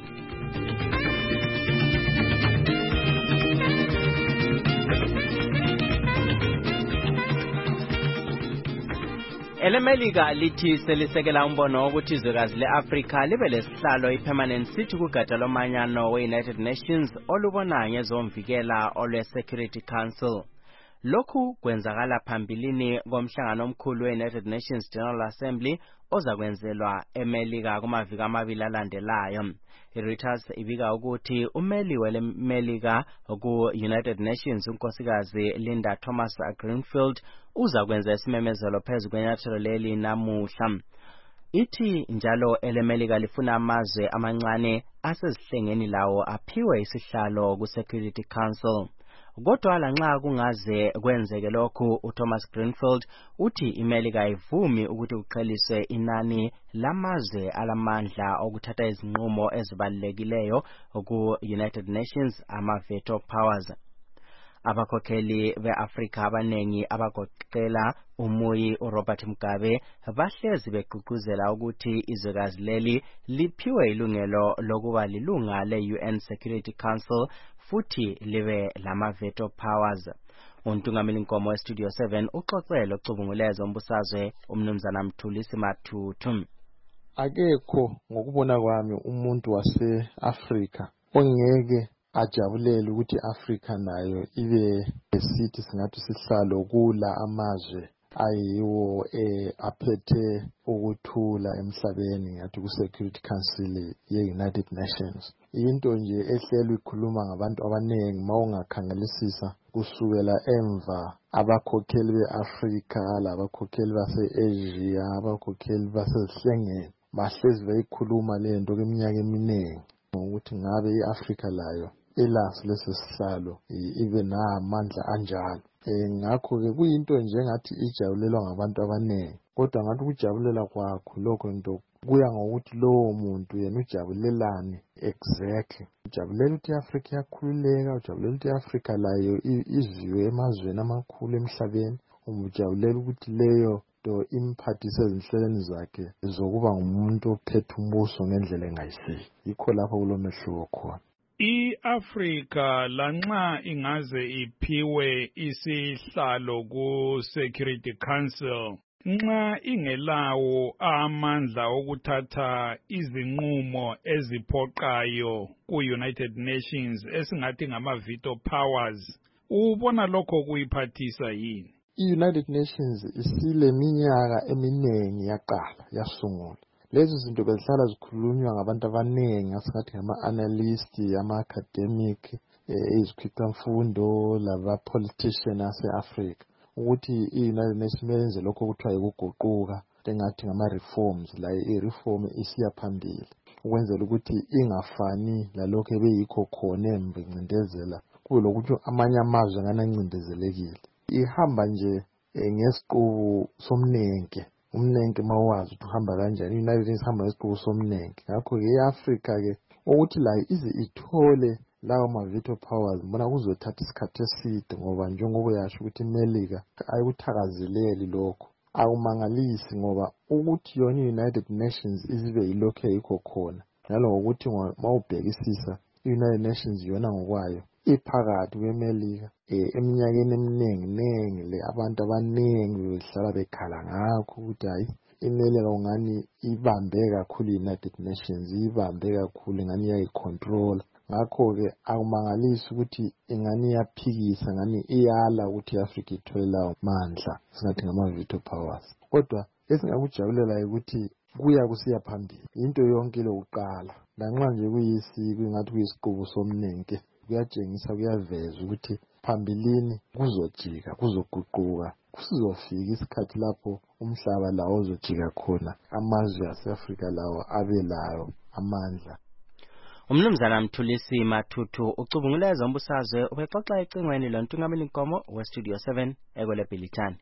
Elemelika lithi selisekela umbono wokuthi izwekazi le-Afrika libe lesihlalo i-permanent seat kugatsha lomanyano we-United Nations olubona ngezomvikela olwe-Security Council. Lokhu kwenzakala phambilini komhlangano omkhulu we-United Nations General Assembly ozakwenzelwa eMelika kumaviki amabili alandelayo. I-Reuters ibika ukuthi umeli welemelika ku-United Nations unkosikazi Linda Thomas Greenfield uzakwenza isimemezelo phezu kwenyathelo leli namuhla. Ithi njalo elemelika lifuna amazwe amancane asezihlengeni lawo aphiwe isihlalo ku-Security Council. Kodwa lanxa kungaze kwenzeke lokhu, uThomas Greenfield uthi iMelika ayivumi ukuthi kuqheliswe inani lamazwe alamandla okuthatha izinqumo ezibalulekileyo ku-United Nations ama-veto powers. Abakhokheli be-Afrika abanengi abagoqela umuyi uRobert Mugabe bahlezi begqugquzela ukuthi izwekazi leli liphiwe ilungelo lokuba lilunga le-UN Security Council futhi libe lama-veto powers. Untungameli Nkomo weStudio 7 uxoxele ucubunguleza umbusazwe umnumzana Mthulisi Mathuthu. Akekho ngokubona kwami umuntu wase-Afrika ongeke ajabulele ukuthi Afrika nayo ibe esithi singathi sihlalo kula amazwe ayiwo aphethe ukuthula emhlabeni ngathi ku-Security Council ye-United Nations. Into nje ehlelwe ikhuluma ngabantu abaningi mawungakhangelisisa kusukela emva abakhokheli be-Afrika, labakhokheli base-Asia, abakhokheli basezihlengeni bahlezi beyikhuluma lento kweminyaka eminingi ukuthi ngabe i-Afrika layo elaso lesi sihlalo ibe namandla anjalo. Ngakho-ke kuyinto nje ngathi ijabulelwa ngabantu abaningi, kodwa ngathi ukujabulela kwakho lokho into kuya ngokuthi lowo muntu yena ujabulelani exactly. Ujabulela ukuthi i-Afrika iyakhululeka, ujabulela ukuthi i-Afrika layo iziwe emazweni amakhulu emhlabeni, ujabulela ukuthi leyo nto imphathise ezinhlelweni zakhe zokuba ngumuntu ophethe umbuso ngendlela engayisiyo. Yikho lapho kulomehluko khona. I-Afrika lanxa ingaze iphiwe isihlalo ku-Security Council nxa ingelawo amandla okuthatha izinqumo eziphoqayo ku-United Nations esingathi ngama-veto powers, ubona lokho kuyiphathisa yini? I-United Nations isileminyaka eminengi yaqala yasungula. Lezi zinto bezihlala zikhulunywa ngabantu abanengi asingathi ngama-analyst, ama-academic, izikhwicamfundo laba-politician ase-Africa ukuthi i-United Nations imenze lokho kuthiwa yikuguquka engathi ngama-reforms, la i-reform isiya phambili ukwenzela ukuthi ingafani lalokho ebeyikho khona emva incindezela kube lokuthi amanye amazwe nganancindezelekile. Ihamba nje ngesiqubu somnenke. Umnenke mawazi ukuthi uhamba kanjani. I-United Nations ihamba ngesiqubu somnenke. Ngakho-ke i-Afrika-ke ukuthi la ize ithole lawo ma-veto powers mbona kuzothatha isikhathi eside ngoba njengoba yasho ukuthi iMelika ayikuthakazeleli lokho. Akumangalisi ngoba ukuthi yona i-United Nations izibe yilokho yikho khona. Njalo ngokuthi mawubhekisisa i-United Nations yona ngokwayo iphakathi kweMelika eminyakeni eminengi le abantu abanengi behlala bekhala ngakho ukuthi hayi iMelika ungani ibambe kakhulu i-United Nations, ibambe kakhulu ngani iyayicontrol. Ngakho-ke akumangalisi ukuthi ingani iyaphikisa ngani iyala ukuthi i-Afrika ithole lawo mandla singathi ngama-veto powers. Kodwa esingakujabulela ukuthi kuya kusiya phambili into yonke lokuqala lanxa nje kuyisiko ingathi kuyisiqubu somnenke kuyatshengisa kuyaveza ukuthi phambilini kuzojika kuzoguquka kusizofika isikhathi lapho umhlaba lawo uzojika khona amazwe ase-Afrika lawo abe layo amandla. Umnumzana Mthulisi Mathuthu ucubunguleza umbusazwe ubexoxa ecingweni lontungameli Nkomo we-Studio 7 ekwele Bhilitani.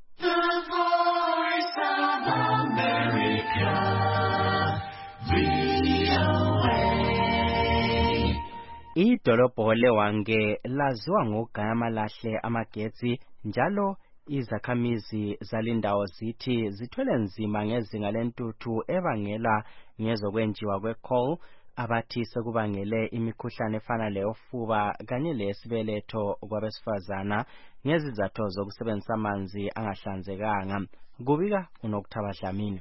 Idolobho leWange laziwa ngogama lahle amagetsi njalo izakhamizi zalindawo zithi zithwele nzima ngezinga lentuthu ebangela ngezokwenjiwa kwe-coal abathi sekubangele imikhuhlane efana leyofuba kanye lesibeletho kwabesifazana ngezizathu zokusebenzisa amanzi angahlanzekanga. Kubika uNokuthaba Dlamini.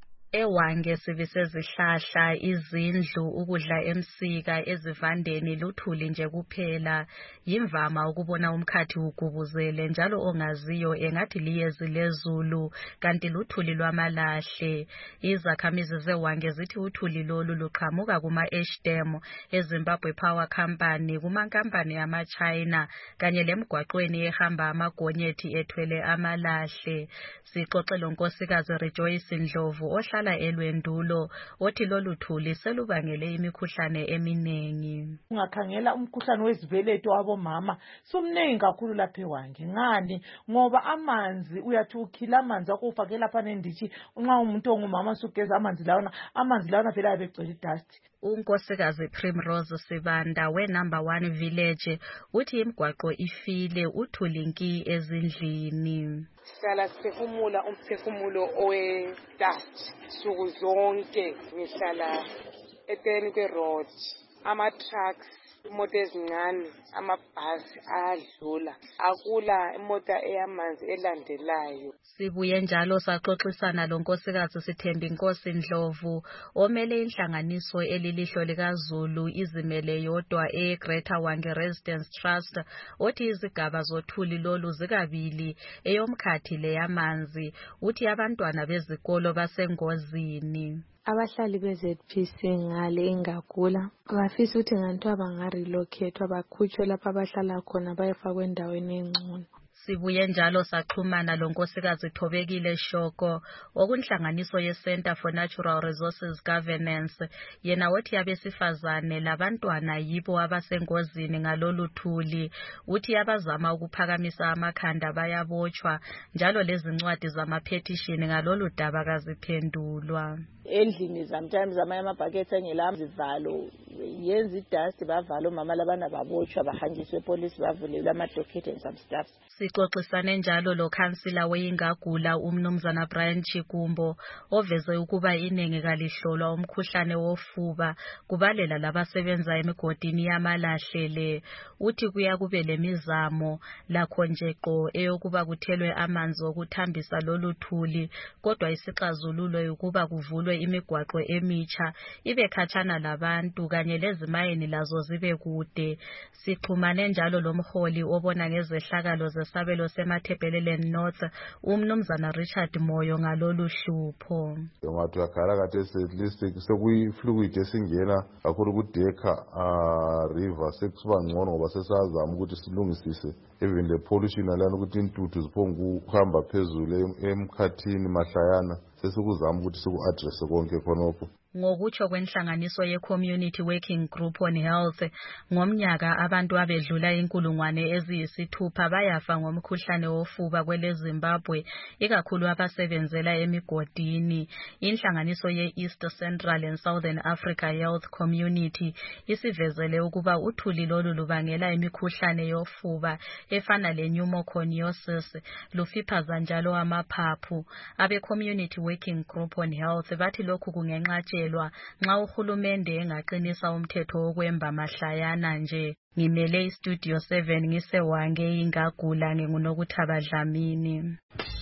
EWange sibisezihlahla, izindlu, ukudla emsika, ezivandeni, luthuli nje kuphela. Yimvama ukubona umkhathi ugubuzele njalo ongaziyo engathi liyezi lezulu kanti luthuli lwamalahle. Izakhamizi zeWange zithi uthuli lolu luqhamuka kuma-Eshdam, eZimbabwe Power Company, kumankampani yama-China kanye lemgwaqweni ehamba amagonyethi ethwele amalahle. Sixoxe lonkosikazi Rejoice Ndlovu ohlala eLwendulo othi lolu thuli selubangele imikhuhlane eminengi. Ungakhangela umkhuhlane wezibeletho wabomama somnengi kakhulu lapha eWange. Ngani? Ngoba amanzi uyathi ukhila amanzi akho ufake lapha nenditshi nxa umuntu ongumama sugeza amanzi lawana vele ayebegcwele dust. Unkosikazi Primrose Sibanda we-Number 1 Village uthi imigwaqo ifile uthuli nki ezindlini. Sihlala siphefumula umphefumulo owe-dust suku zonke. Ngihlala eteni kwe-road, ama-trucks, imoto ezincane, amabhasi ayadlula, akula imota eyamanzi elandelayo. Sibuye njalo saxoxisana lonkosikazi Sithembi Nkosi Ndlovu omele inhlanganiso elilihlo likaZulu izimele yodwa eGreater Wange Residence Trust othi izigaba zothuli lolu zikabili eyomkhathi leyamanzi uthi abantwana bezikolo basengozini. Abahlali be-ZPC ngale ingagula bafisa ukuthi ngantwa bangarelocate bakhutshwe lapha abahlala khona bayefakwa endaweni engcono. Sibuye njalo saxhumana lonkosikazi Thobekile Shoko okunhlanganiso ye-Center for Natural Resources Governance yena wathi abesifazane labantwana yibo abasengozini ngalolu thuli uthi abazama ukuphakamisa amakhanda bayabotshwa njalo lezi ncwadi zama-petition ngalolu daba kaziphendulwa. endlini sometimes amanye amabhakethi engela zivalo yenza idust bavala omama labana babotshwa bahanjiswe epolice bavulelwe ama-docket and some stuff. Sixoxisane njalo lo khansila weIngagula umnumzana Brian Chikumbo oveze ukuba iningi kalihlolwa umkhuhlane wofuba kubalela labasebenza emigodini yamalahlele. Uthi kuya kube lemizamo lakho njeqo eyokuba kuthelwe amanzi okuthambisa lolu thuli, kodwa isixazululo ukuba kuvulwe imigwaqo emitsha ibe khatshana labantu kanye lezimayini lazo zibe kude. Sixhumane njalo lomholi obona ngezehlakalo zesabelo seMatabeleland North umnumzana Richard Moyo ngalolu hlupho. Ngathi yakhala kade at least sekuyifluid esingena kakhulu kudeka river sekuba ngcono ngoba sesazama ukuthi silungisise even le pollution alana ukuthi intuthu ziphonga ukuhamba phezulu emkhathini mahlayana sesikuzama ukuthi siku-address konke khonokho. Ngokutsho kwenhlanganiso ye-Community Working Group on Health, ngomnyaka abantu abedlula 6,000 bayafa ngomkhuhlane wofuba kwele Zimbabwe, ikakhulu abasebenzela emigodini. Inhlanganiso ye-East Central and Southern Africa Health Community isivezele ukuba uthuli lolu lubangela imikhuhlane yofuba efana le-pneumoconiosis, lufiphaza njalo amaphaphu. Abe-Community Working Group on Health bathi lokhu kungenqatshelwa nxa uhulumende engaqinisa umthetho wokwemba mahlayana nje. Ngimele iStudio 7 ngisewange Ingagula nginguNokuthaba Dlamini.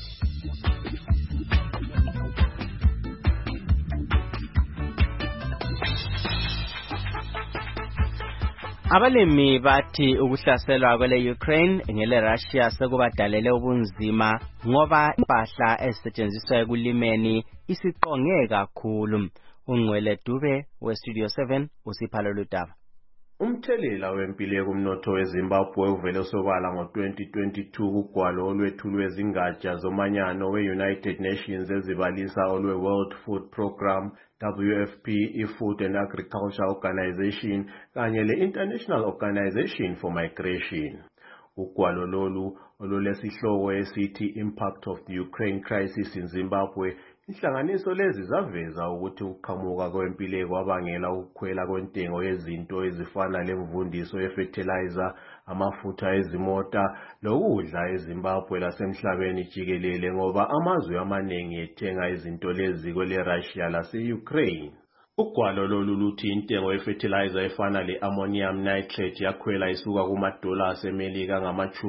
Abalimi bathi ukuhlaselwa kwele Ukraine ngele Russia sekubadalele ubunzima ngoba impahla ezisetshenziswa ekulimeni isiqonge kakhulu. Ungwele Dube weStudio 7 usiphalo ludaba. Umthelela wempilo kumnotho weZimbabwe uvele sobala ngo-2022 kugwalo olwethulwe ezingatsha zomanyano we-United Nations ezibalisa olwe-World Food Programme, WFP, i-Food and Agriculture Organization kanye le-International Organization for Migration. Ugwalo lolu olulesihloko esithi Impact of the Ukraine Crisis in Zimbabwe, inhlanganiso lezi zaveza ukuthi ukuqhamuka kwempilo kwabangela ukukhwela kwentengo yezinto ezifana lemvundiso yefertilizer, amafutha ezimota lokudla eZimbabwe lasemhlabeni jikelele ngoba amazwe amaningi ethenga izinto lezi kwele Russia lase-Ukraine. Ugwalo lolu luthi intengo yefertilizer efana le-ammonium nitrate yakhwela isuka kuma-dollars eMelika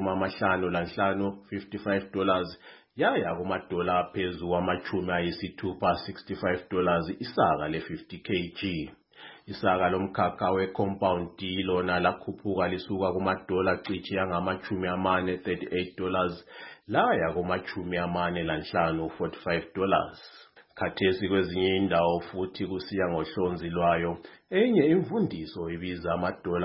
ngama-55 $55 yaya kuma-dola aphezu kwama-60 $65 isaka le-50 kg. Isaka lomkhakha we-compound D lona lakhuphuka lisuka kuma-dola cishe yangama-40 $38 laya kuma-45 $45. Khathesi kwezinye indawo futhi kusiya ngohlonzi lwayo enye imvundiso ibiza ama-dola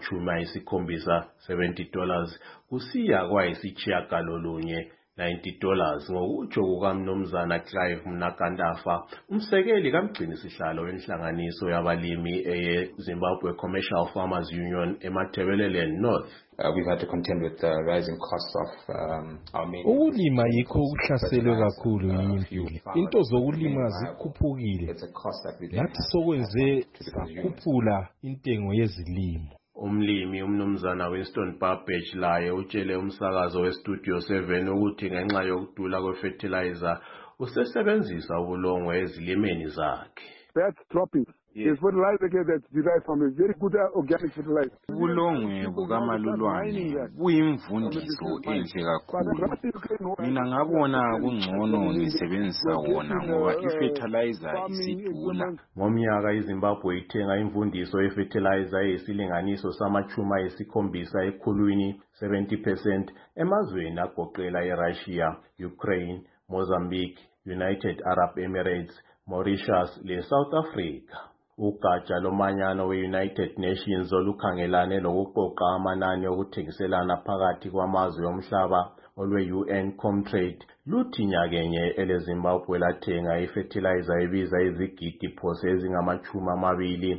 ngama-70 $70 kusiya kwayisitshiyagalolunye $90 ngokutsho kukaMnumzana Clive Mnakandafa, umsekeli kamgcinisihlalo wenhlanganiso yabalimi eye-Zimbabwe Commercial Farmers Union eMatabeleland North. We've had to contend with the rising costs of our main. Ukulima yikho ukuhlaselwe kakhulu yimvelo. Into zokulima zikhuphukile. Nathi sokwenze sakhuphula intengo yezilimo. Umlimi umnumzana Winston Babbage laye utshele umsakazo weStudio 7 ukuthi ngenxa yokudula kwefertilizer usesebenzisa ubulongwe ezilimeni zakhe. That's dropping. Yes. The fertilizer that's derived from a very good organic fertilizer. Ubulongwe bukamalulwane buyimvundiso enhle kakhulu. Mina ngabona kungcono ngisebenzisa wona ngoba ifertilizer isidula. Ngomnyaka iZimbabwe ithenga imvundiso yefertilizer eyisilinganiso sama-70 ekhulwini 70% emazweni agoqela eRussia, Ukraine, Mozambique, United Arab Emirates, Mauritius le-South Africa. Ugatsha lomanyano we-United Nations olukhangelane lokuqoqa amanani okuthengiselana phakathi kwamazwe omhlaba olwe-UN Comtrade luthi nyakenye eleZimbabwe lathenga ifertilizer ebiza izigidi phose ezingama-20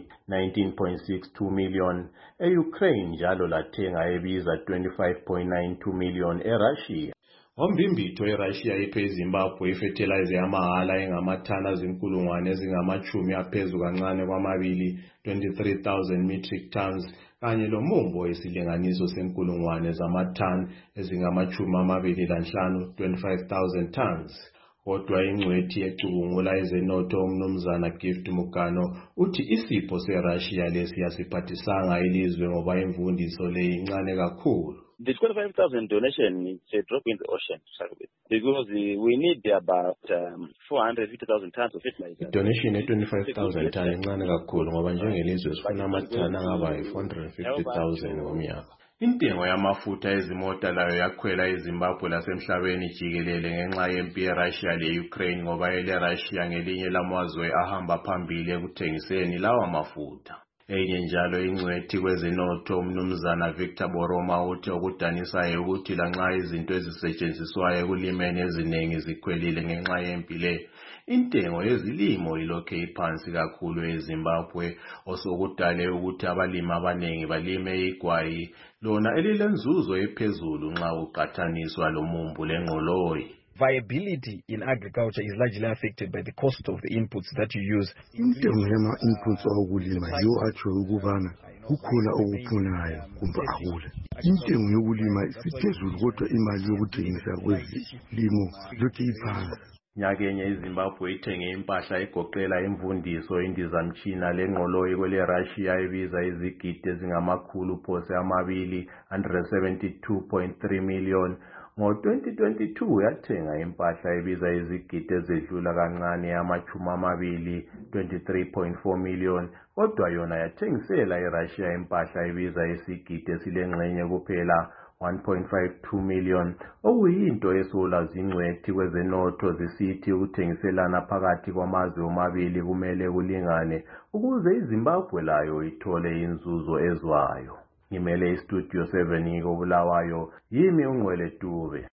19.62 million, e-Ukraine njalo lathenga ebiza 25.92 million eRussia. Ngombimbitho iRussia iphe iZimbabwe ifertilizer yamahala engamathani azinkulungwane ezingamachumi aphezu kancane kwamabili 23,000 metric tons kanye lomumbo isilinganiso senkulungwane zamathani ezingamachumi amabili lanhlanu 25,000 tons. Kodwa ingcwethi ecubungula ezenotho umnumzana Gift Mugano uthi isipho seRussia lesi yasiphathisanga ilizwe ngoba imvundiso le incane kakhulu. The 25,000 donation is a drop in the ocean to start with, because we need about 450,000 tons of fertilizer. Donation 25,000 tons incane kakhulu ngoba njengelizwe sifuna amathani angaba 450,000 ngomnyaka. Intengo yamafutha ezimota layo yakhwela eZimbabwe lasemhlabeni jikelele ngenxa yempi yeRussia le-Ukraine ngoba eleRussia ngelinye lamazwe ahamba phambili ekuthengiseni lawa mafutha. Enye njalo ingcwethi kwezenotho umnumzana Victor Boroma uthi okudanisayo ukuthi lanxa izinto ezisetshenziswayo ekulimeni eziningi zikhwelile ngenxa yempi le, intengo yezilimo ilokhe iphansi kakhulu eZimbabwe osokudale ukuthi abalimi abaningi balime igwayi lona elilenzuzo ephezulu nxa uqathaniswa lomumbu lengqoloyi. Viability in agriculture is largely affected by the cost of the inputs that you use. Intengo yama-inputs okulima yiwo atsho ukubana kukhona okuphunayo kumbe akula. Intengo yokulima isiphezulu kodwa imali yokuthengisa kwezilimo lokhu iphansi. Nyakenye iZimbabwe ithenge impahla egoqela imvundiso indizamtshina lengqoloyi kweleRussia ibiza izigidi ezingamakhulu phose amabili 172.3 million. Ngo-2022 yathenga impahla ibiza izigidi ezedlula kancane amachumi amabili 23.4 million, kodwa yona yathengisela iRussia impahla ibiza isigidi esilengxenye kuphela 1.52 million, okuyinto esola zingcwethi kwezenotho zisithi ukuthengiselana phakathi kwamazwe omabili kumele kulingane ukuze iZimbabwe layo ithole inzuzo ezwayo. Ngimele iStudio 7 koBulawayo, yimi uNgcwele Dube.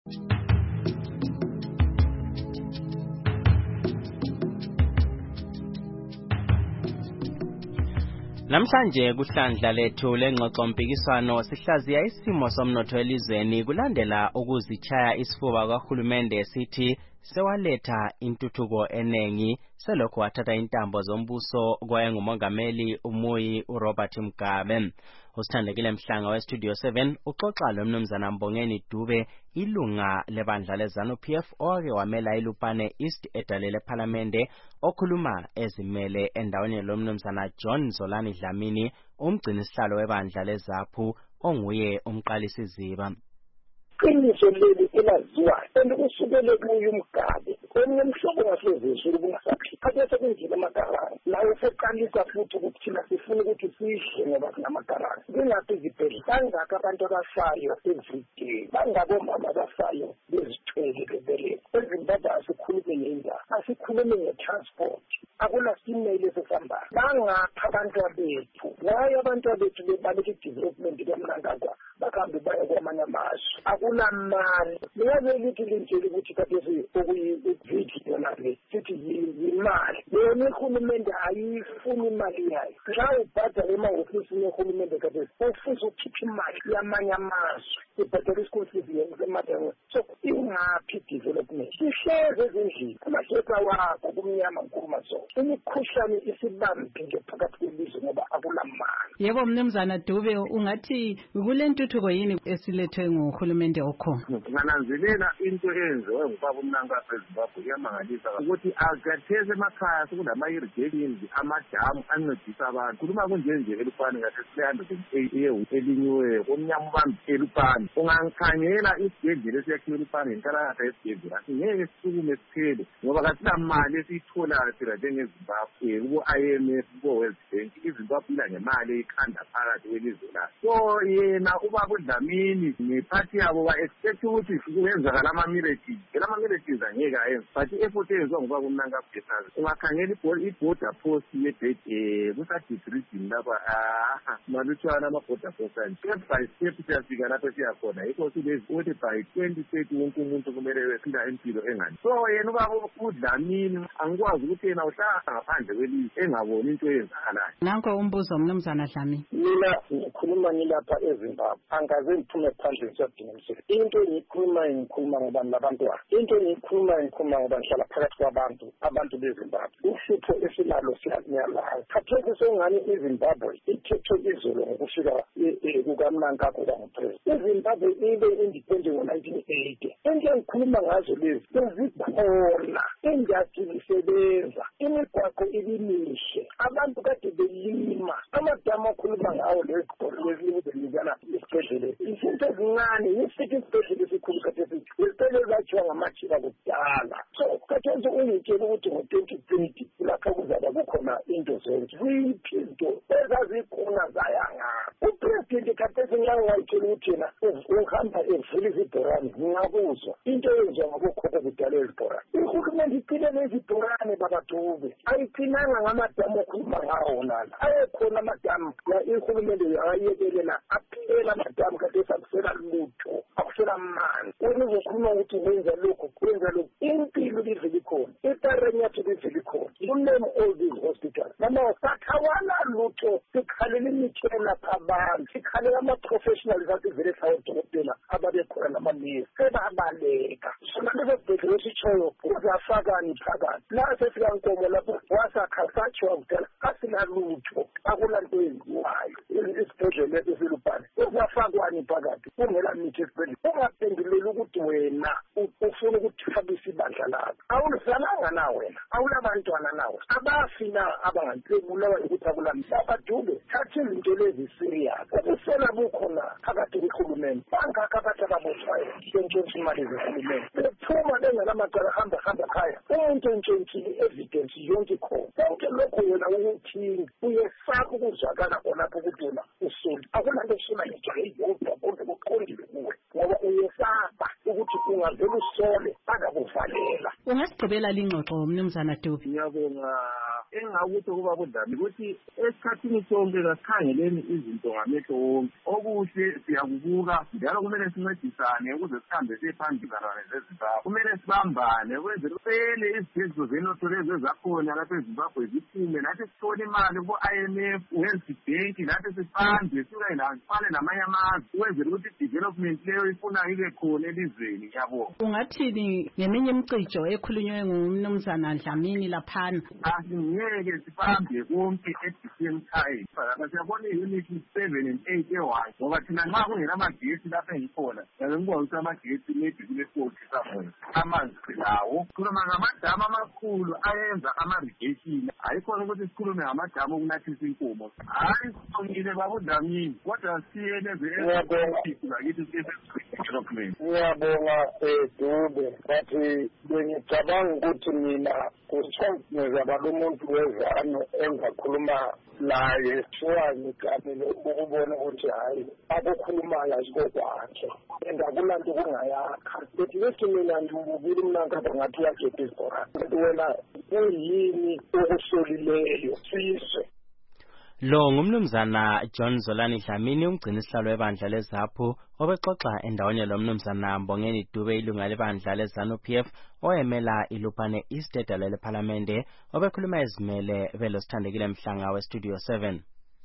Namhlanje kuhlandla lethu lengxoxo mpikiswano sihlaziya isimo somnotho elizweni kulandela ukuzichaya isifuba kahulumende esithi sewaletha intuthuko enengi selokhu wathatha intambo zombuso kwayengumongameli umuyi uRobert Mugabe. Usithandekile Mhlanga weStudio 7 uxoxa lomnumzana Mbongeni Dube ilunga lebandla leZANU-PF owake wamela iLupane East edalele eParliamente okhuluma ezimele endaweni lomnumzana John Zolani Dlamini umgcinisihlalo webandla leZAPHU onguye umqalisi ziba. Iqiniso leli elaziwa kusukele kuye uMugabe omnye umhlobo wasezizwe ubungasaphili ake sekwenzile amakarani lawo seqalisa futhi ukuthi thina sifuna ukuthi sihle ngoba sinamakarani ngingaphi izibhedlela bangaka abantu abafayo everyday bangabomama abafayo bezithwele bebeleka eZimbabwe asikhulume ngendaba asikhulume ngetransport akula simele sesihamba bangapha abantwabethu naye abantwabethu bebaleka i-development kwamnangagwa bakambe baya kwamanye amazwe akulamali liyabe lithi lintshela ukuthi kade okuyi-video nale sithi yimali yona ihulumende ayifuni imali yayo nxa ubhadala emahofisini ehulumende kade ufisa ukhipha imali yamanye amazwe ibhadala i-school fees yemadeni so ingaphi i-development sihleze ezindlini amahleka wakho kumnyama nkuruma zona imikhuhlane isibambile phakathi kwelizwe ngoba akulamali. Yebo mnumzana Dube ungathi kule ntuthuko yini esilethwe nguhulumende okhona? Ngananzelela into eyenziwe ngubaba uMnangagwa eZimbabwe kuyamangalisa ukuthi akatheze emakhaya sekunama-irrigation amadamu ancedisa abantu khuluma kunjenje eLupane kade sile-108 elinyiweyo komnyama ubambi eLupane ungangikhangela isibhedlela esiyakhiwe eLupane ngenkalakatha yesibhedlela ngeke sisukume siphele ngoba kasilamali esiyitholayo thina njengeZimbabwe kubo-IMF kubo-World Bank iZimbabwe ila ngemali eyikhanda phakathi kwelizwe layo so yena ubaba uDlamini nephathi yabo ba-expect ukuthi kuyenzakala ama-miracles angeke ayenze but i-effort eyenziwa ngubaba uMnangagwa ungakhangela i-border post ye-bed kusa-District lapha malutshwana ama-border post anje step by step siyafika lapho siyakhona yikho ukuthi by 2030 wonke umuntu kumele wephila impilo engani so yena ubaba uDlamini angikwazi ukuthi yena uhlala ngaphandle kwelizwe engaboni into eyenzakalayo. Nanko umbuzo mnumzana Dlamini. Mina ngikhuluma ngilapha eZimbabwe angaze ngiphume phandle ngiyadinga ngisemsebenzini. Into ngikhuluma ngoba nabantwana. Into ngikhuluma ngoba ngihlala phakathi kwabantu, abantu beZimbabwe. Uhlupho esilalo siyalazi. Khathesi sengani iZimbabwe ikhethwe izolo ngokufika kukaMnangagwa kaMpresident. iZimbabwe ibe independent ngo-1980. Into engikhuluma ngazo lezi bezikhona, industry isebenza, imigwaqo ibimihle, abantu kade belima, amadamu akhuluma ngawo lezibelizana isibhedlela. Izinto ezincane, yisithi isibhedlela esikhulu khathesi, isibhedlela zakhiwa ngamathila kudala. So khathesi ungitshela ukuthi ngo-2020 lapho kuzaba kukhona into zonke. Ziphi izinto ezazikhona zayanga? Upresident khathesi ngiyangayitshela ukuthi yena uhamba evula izibhorane, ngingakuzwa. Into eyenziwa ngabokhokho kudala ezibhorane. Uhulumeni iqinile izibhorane babadube. Ayiqinanga ngamadamu okhuluma ngawo nala. Ayekhona amadamu la ihulumeni ayayekelela aphela amadamu khathesi akusela lutho, akusela amanzi. Wena uzokhuluma ukuthi wenza lokhu. Impilo livele ikhona. Iparenyathi livele ikhona. You name all these hospitals. Mama sakhawana lutho sikhalela imitshela phabantu. Sikhalela ama-professionals asivele sawodokotela ababekhona namanesi. Sebabaleka. Sona leso sibhedlela esitshoyo uzafakani phakathi. La sefika Nkomo lapho wasakha sathiwa kudala asinalutho. Akulanto yenziwayo. Isibhedlela esilubhane. Uzafakwani phakathi. Kungela mithi esibhedlela. Ungaphenduleli ukuthi wena ufuna ukuthambisa ibandla lakho. Awulizalanga na wena. Awulabantwana nawe. Abafina abangancebulawa ukuthi akulamisa abadube. Thatha izinto lezi serious. Ubusela bukhona phakathi kwekhulumeni. Bangaka abantu ababoshwayo entshontsha imali zehulumeni. Bephuma bengenamacala hamba khaya. Umuntu entshontsile evidence yonke ikhona. Konke lokho wena ukuthinga uyesaba ukuzwakala khonapho ukuthi wena usoli. Akulanto esona njalo yodwa konke kuqondile kuwe. Ngoba uyesaba ukuthi ungavela usole bakakuvalela. Ungasigqibela lingxoxo Mnumzana Dube. Ngiyabonga engakuthi kuba kudlala ukuthi esikhathini sonke kasikhangeleni izinto ngamehlo wonke. Okuhle siyakubuka njalo kumele sincedisane ukuze sihambe siphambili zezimbabwe. Kumele sibambane ukwenzela usele izibhedlela zenotho lezi ezakhona lapha eZimbabwe ziphume nathi sithole imali ku-IMF, World Bank, nathi siphambe sifane namanye amazwe ukwenzela ukuthi i-development leyo ifunayo ibe khona elizweni. Ngiyabonga. Ungathini ngeminye imicijo ekhulunywe nguMnumzana Dlamini laphana? Asingeke siphambe konke at-the-same time. Siyabona i-unity 7 and 8 ewayo ngoba thina nxa kungenamagesi lapha engikhona ngibona ukuthi amagesi maybe kule-40 somewhere. Amanzi lawo khuluma ngamadamu amakhulu ayenza ama-irrigation. Ayikhona ukuthi sikhulume ngamadamu okunathisa inkomo. Hayi sibongile babudlamini kodwa siyeleze lakithi development. Ngiyabonga Dube bathi bengicabanga ukuthi mina kusongezaba lomuntu wezano engakhuluma laye shiwa ngigamile ukubona ukuthi hayi akukhulumayo asikokwakhe engakulanto kungayakha bethi lethi mina ngibukile Mnangagwa ngathi uyageda izibhorane wena uyini okusolileyo sizwe. Lo ngumnumzana John Zolani Dlamini umgcini isihlalo webandla leZAPHU obexoxa endaweni lo mnumzana Mbongeni Dube ilunga lebandla leZANU-PF oyemela iLupane East edala lePhalamende obekhuluma ezimele velo sithandekile Mhlanga weStudio 7.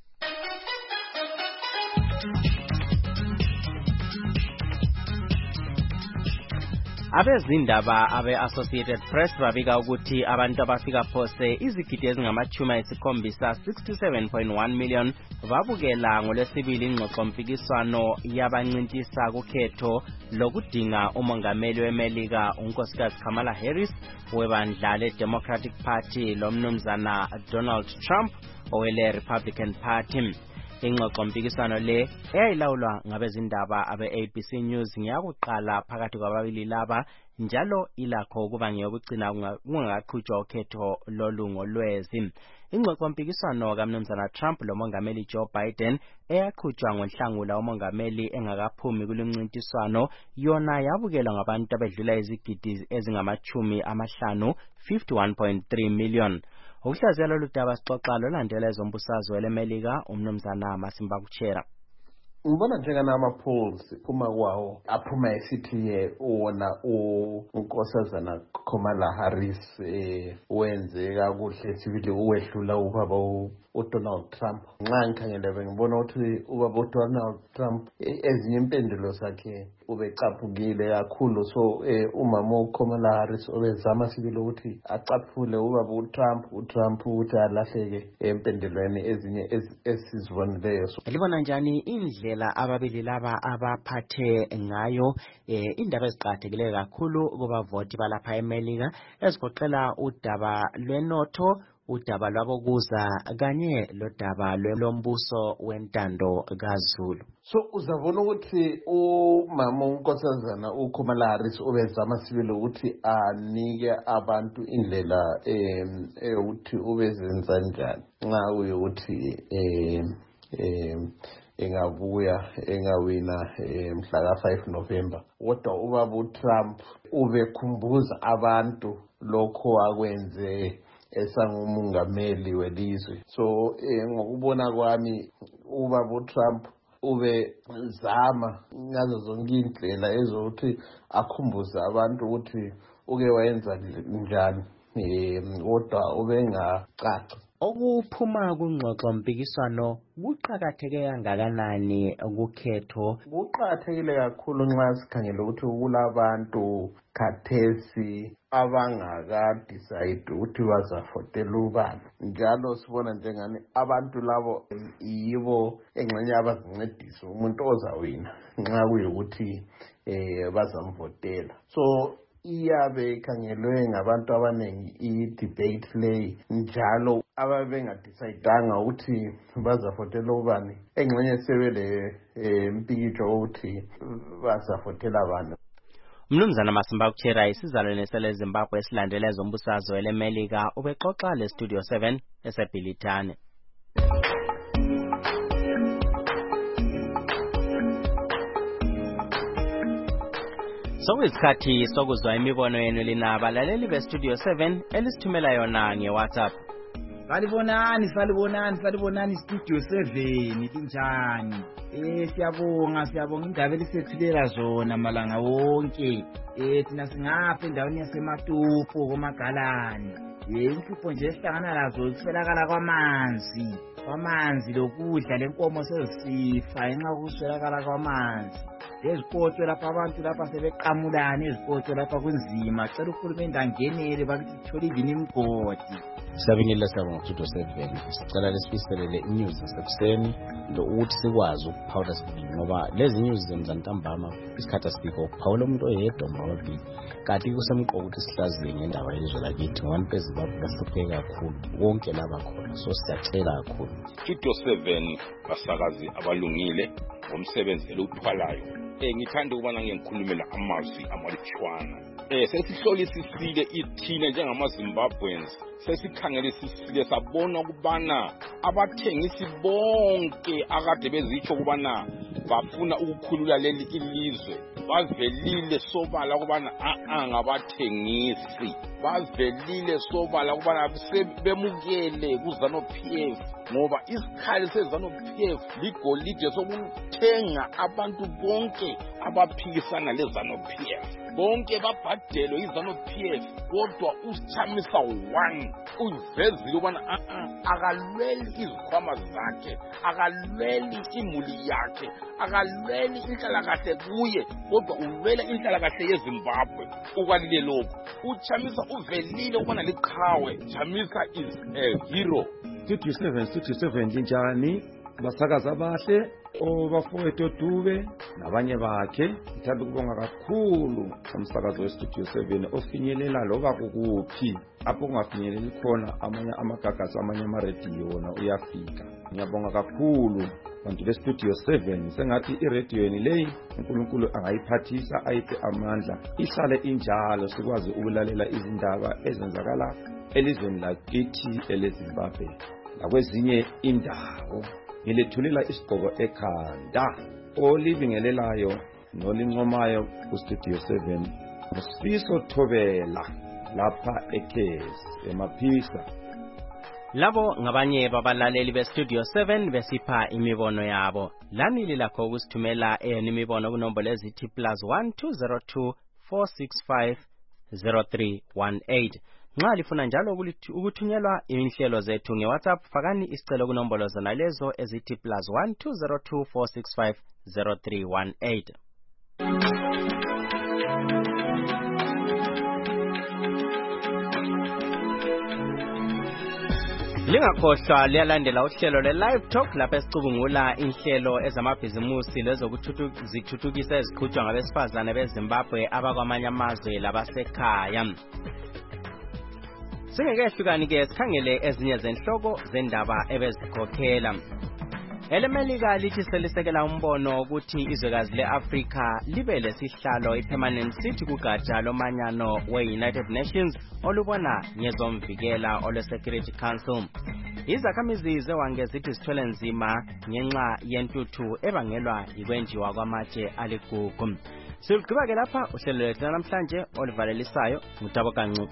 Abezindaba abe-Associated Press babika ukuthi abantu abafika phose izigidi ezingama-70 67.1 million babukela ngolwesibili ingxoxo-mpikiswano yabancintisa kukhetho lokudinga umongameli weMelika unkosikazi Kamala Harris webandla le-Democratic Party lomnumzana Donald Trump owele-Republican Party. Ingxoxo-mpikiswano le eyayilawulwa ngabezindaba abe-ABC News ngeyakuqala phakathi kwababili laba njalo ilakho ukuba ngeyokugcina kungaqhutshwa ukhetho lolungo lwezi. Ingxoxo-mpikiswano kaMnumzana Trump lomongameli Joe Biden eyaqhutshwa ngoNhlangula umongameli engakaphumi kulumncintiswano yona yabukelwa ngabantu abedlula izigidi ezingama-50 51.3 million. Ukuhlaziya lolu daba sixoxa lolandela ezombusazwe weleMelika umnumzana Masimba Kuchera. Ngibona njengana ama-polls phuma kwawo aphuma esithi wona unkosazana Kamala Harris wenze kakuhle sibili uwehlula ubaba uDonald Trump. Nxa ngikhangela bengibona ukuthi ubaba uDonald Trump ezinye impendulo zakhe ubecaphukile kakhulu. So umama uKamala Harris obezama sibili ukuthi acaphule ubaba uTrump ukuthi alahleke empendelweni ezinye esizibonileyo. Libona njani indlela ababili laba abaphathe ngayo indaba eziqakathekileyo kakhulu kubavoti balapha eMelika ezigoqela udaba lwenotho, udaba lwabokuza kanye lodaba lombuso wentando kaZulu? So uzabona ukuthi umama unkosazana uKamala Harris obezama sibili ukuthi anike abantu indlela ukuthi ubezenza njani nxa uyukuthi engabuya engawina mhla ka-5 November. Kodwa ubaba uTrump ubekhumbuza abantu lokho akwenze esangumongameli welizwe. So ngokubona kwami ubaba uTrump ubezama ngazo zonke indlela ezokuthi akhumbuze abantu ukuthi uke wayenza njani, kodwa ubengacaci. Okuphuma kungxoxo mpikiswano kuqakatheke kangakanani ukukhetho? Kuqakathekile kakhulu nxa sikhangele ukuthi kulabantu khathesi abangaka-decide ukuthi bazafotela ubani. Njalo sibona njengani abantu labo yibo engxenye abazincedisa umuntu ozawina nxa kuyukuthi bazamvotela. So iyabe ikhangelwe ngabantu abanengi i-debate leyi, njalo ababengadicayidanga ukuthi bazafotela ubani engxenye sebele mpikitsho ukuthi bazafotela abantu. Mnumzana Masimba Kuchera, isizalwane seleZimbabwe esilandela ezombusazwe leMelika, ubexoxa leStudio 7 eseBhilitane. Sokuyisikhathi sokuzwa imibono yenu lina abalaleli beStudio 7 elisithumela yona ngeWhatsApp. Salibonani Studio 7 linjani? Siyabonga indaba elisethulela zona malanga wonke. Thina singapha endaweni yaseMatupo koMagalani. Inhlupho nje esihlangana lazo ukuswelakala kwamanzi lokudla lenkomo sezisifa ngenxa yokuswelakala kwamanzi. Ezikotsho lapha abantu lapha sebeqamulana ezikotsho lapha kunzima. Cela uhulumende angenele bakuthole ivini imgodi. Siyabingelela siyabonga Studio 7. Sicela lesifiselele inews zasekuseni ukuthi sikwazi ukuphawula sibili ngoba lezi news zemzantambama isikhathi asikho ukuphawula umuntu oyedwa mawabili. Kanti kusemqoka ukuthi sihlaziye ngendaba yelizwe lakithi ngoba eZimbabwe basihlupheke kakhulu konke laba khona, so siyacela kakhulu. Studio 7 basakazi abalungile ngomsebenzi elowuthwalayo. Ngithanda ukubana ngikhulumela amazwi amalutshwana. Sesihlolisisile ithina njengamaZimbabweans, sesikhangelisisile sabona ukubana abathengisi bonke akade bezitsho ukubana bafuna ukukhulula leli ilizwe bavelile sobala ukubana ngabathengisi, bavelile sobala ukubana bemukele kuZANU-PF ngoba isikhali seZANU-PF ligolide sokuthenga abantu bonke abaphikisana leZANU-PF. Bonke babhadelwe iZANU-PF, kodwa uSichamisa 1 uvezile ukubana akalweli izikhwama zakhe, akalweli imuli yakhe, akalweli inhlalakahle kuye, kodwa ulwela inhlalakahle yeZimbabwe. Ukwalile lokhu uSichamisa uvelile ukubana liqhawe. Chamisa is a hero. Studio 7 linjani? Basakaza abahle obafowethu Dube nabanye bakhe. Ngithanda ukubonga kakhulu umsakazo weStudio 7 ofinyelela loba kukuphi apho kungafinyeleli khona amanye amagagasi amanye amaredio wona uyafika. Ngiyabonga kakhulu bantu beStudio 7. Sengathi iradiyweni leyi uNkulunkulu angayiphathisa ayiphe amandla ihlale injalo sikwazi ukulalela izindaba ezenzakala elizweni lakithi eleZimbabwe nakwezinye indawo. Ngilethulela isigqoko ekhanda olibingelelayo nolincomayo kuStudio 7 uSifiso Thobela lapha eKhezi eMaphisa. Labo ngabanye babalaleli beStudio 7 besipha imibono yabo. Lani lilakho ukusithumela imibono kunombolo ezithi +1 202 465 0318. Nxa lifuna njalo ukuthunyelwa inhlelo zethu ngeWhatsApp, fakani isicelo kunombolo zona lezo ezithi +1 202 465 0318. Lingakhohlwa liyalandela uhlelo le-Live Talk lapho esicubungula inhlelo ezamabhizimusi lezokuthuthukisa eziqhutshwa ngabesifazane beZimbabwe abakwamanye amazwe labasekhaya. Singekehlukani-ke sikhangele ezinye zenhloko zendaba ebezikhokhela. Elemelika lithi selisekela umbono ukuthi izwekazi le-Afrika libe lesihlalo i-permanent seat kugatsha lomanyano we-United Nations olubona ngezomvikela olwe-Security Council. Izakhamizi zewange zithi zithwele nzima ngenxa yentuthu ebangelwa yikwenjiwa kwamatshe aligugu. Silugqiba-ke lapha uhlelo lwethu namhlanje olivalelisayo nguTabo Kancu.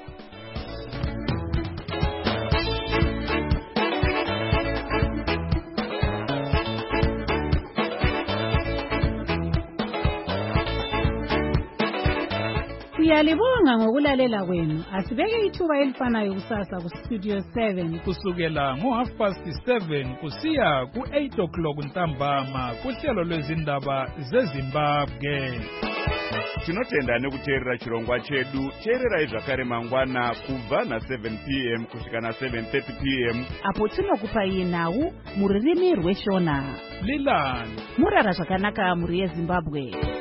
Siyalibonga ngokulalela kwenu. Asibeke ithuba elifanayo kusasa ku Studio 7 kusukela ngo7:30 kusiya ku8:00 ntambama kuhlelo lwezindaba zeZimbabwe. Tinotenda nekuteerera chirongwa chedu. Teererai zvakare mangwana kubva na7 p.m. kusvika na7:30 p.m. apo tinokupai nhau muririmi rweshona. Lilani murara zvakanaka muri yeZimbabwe.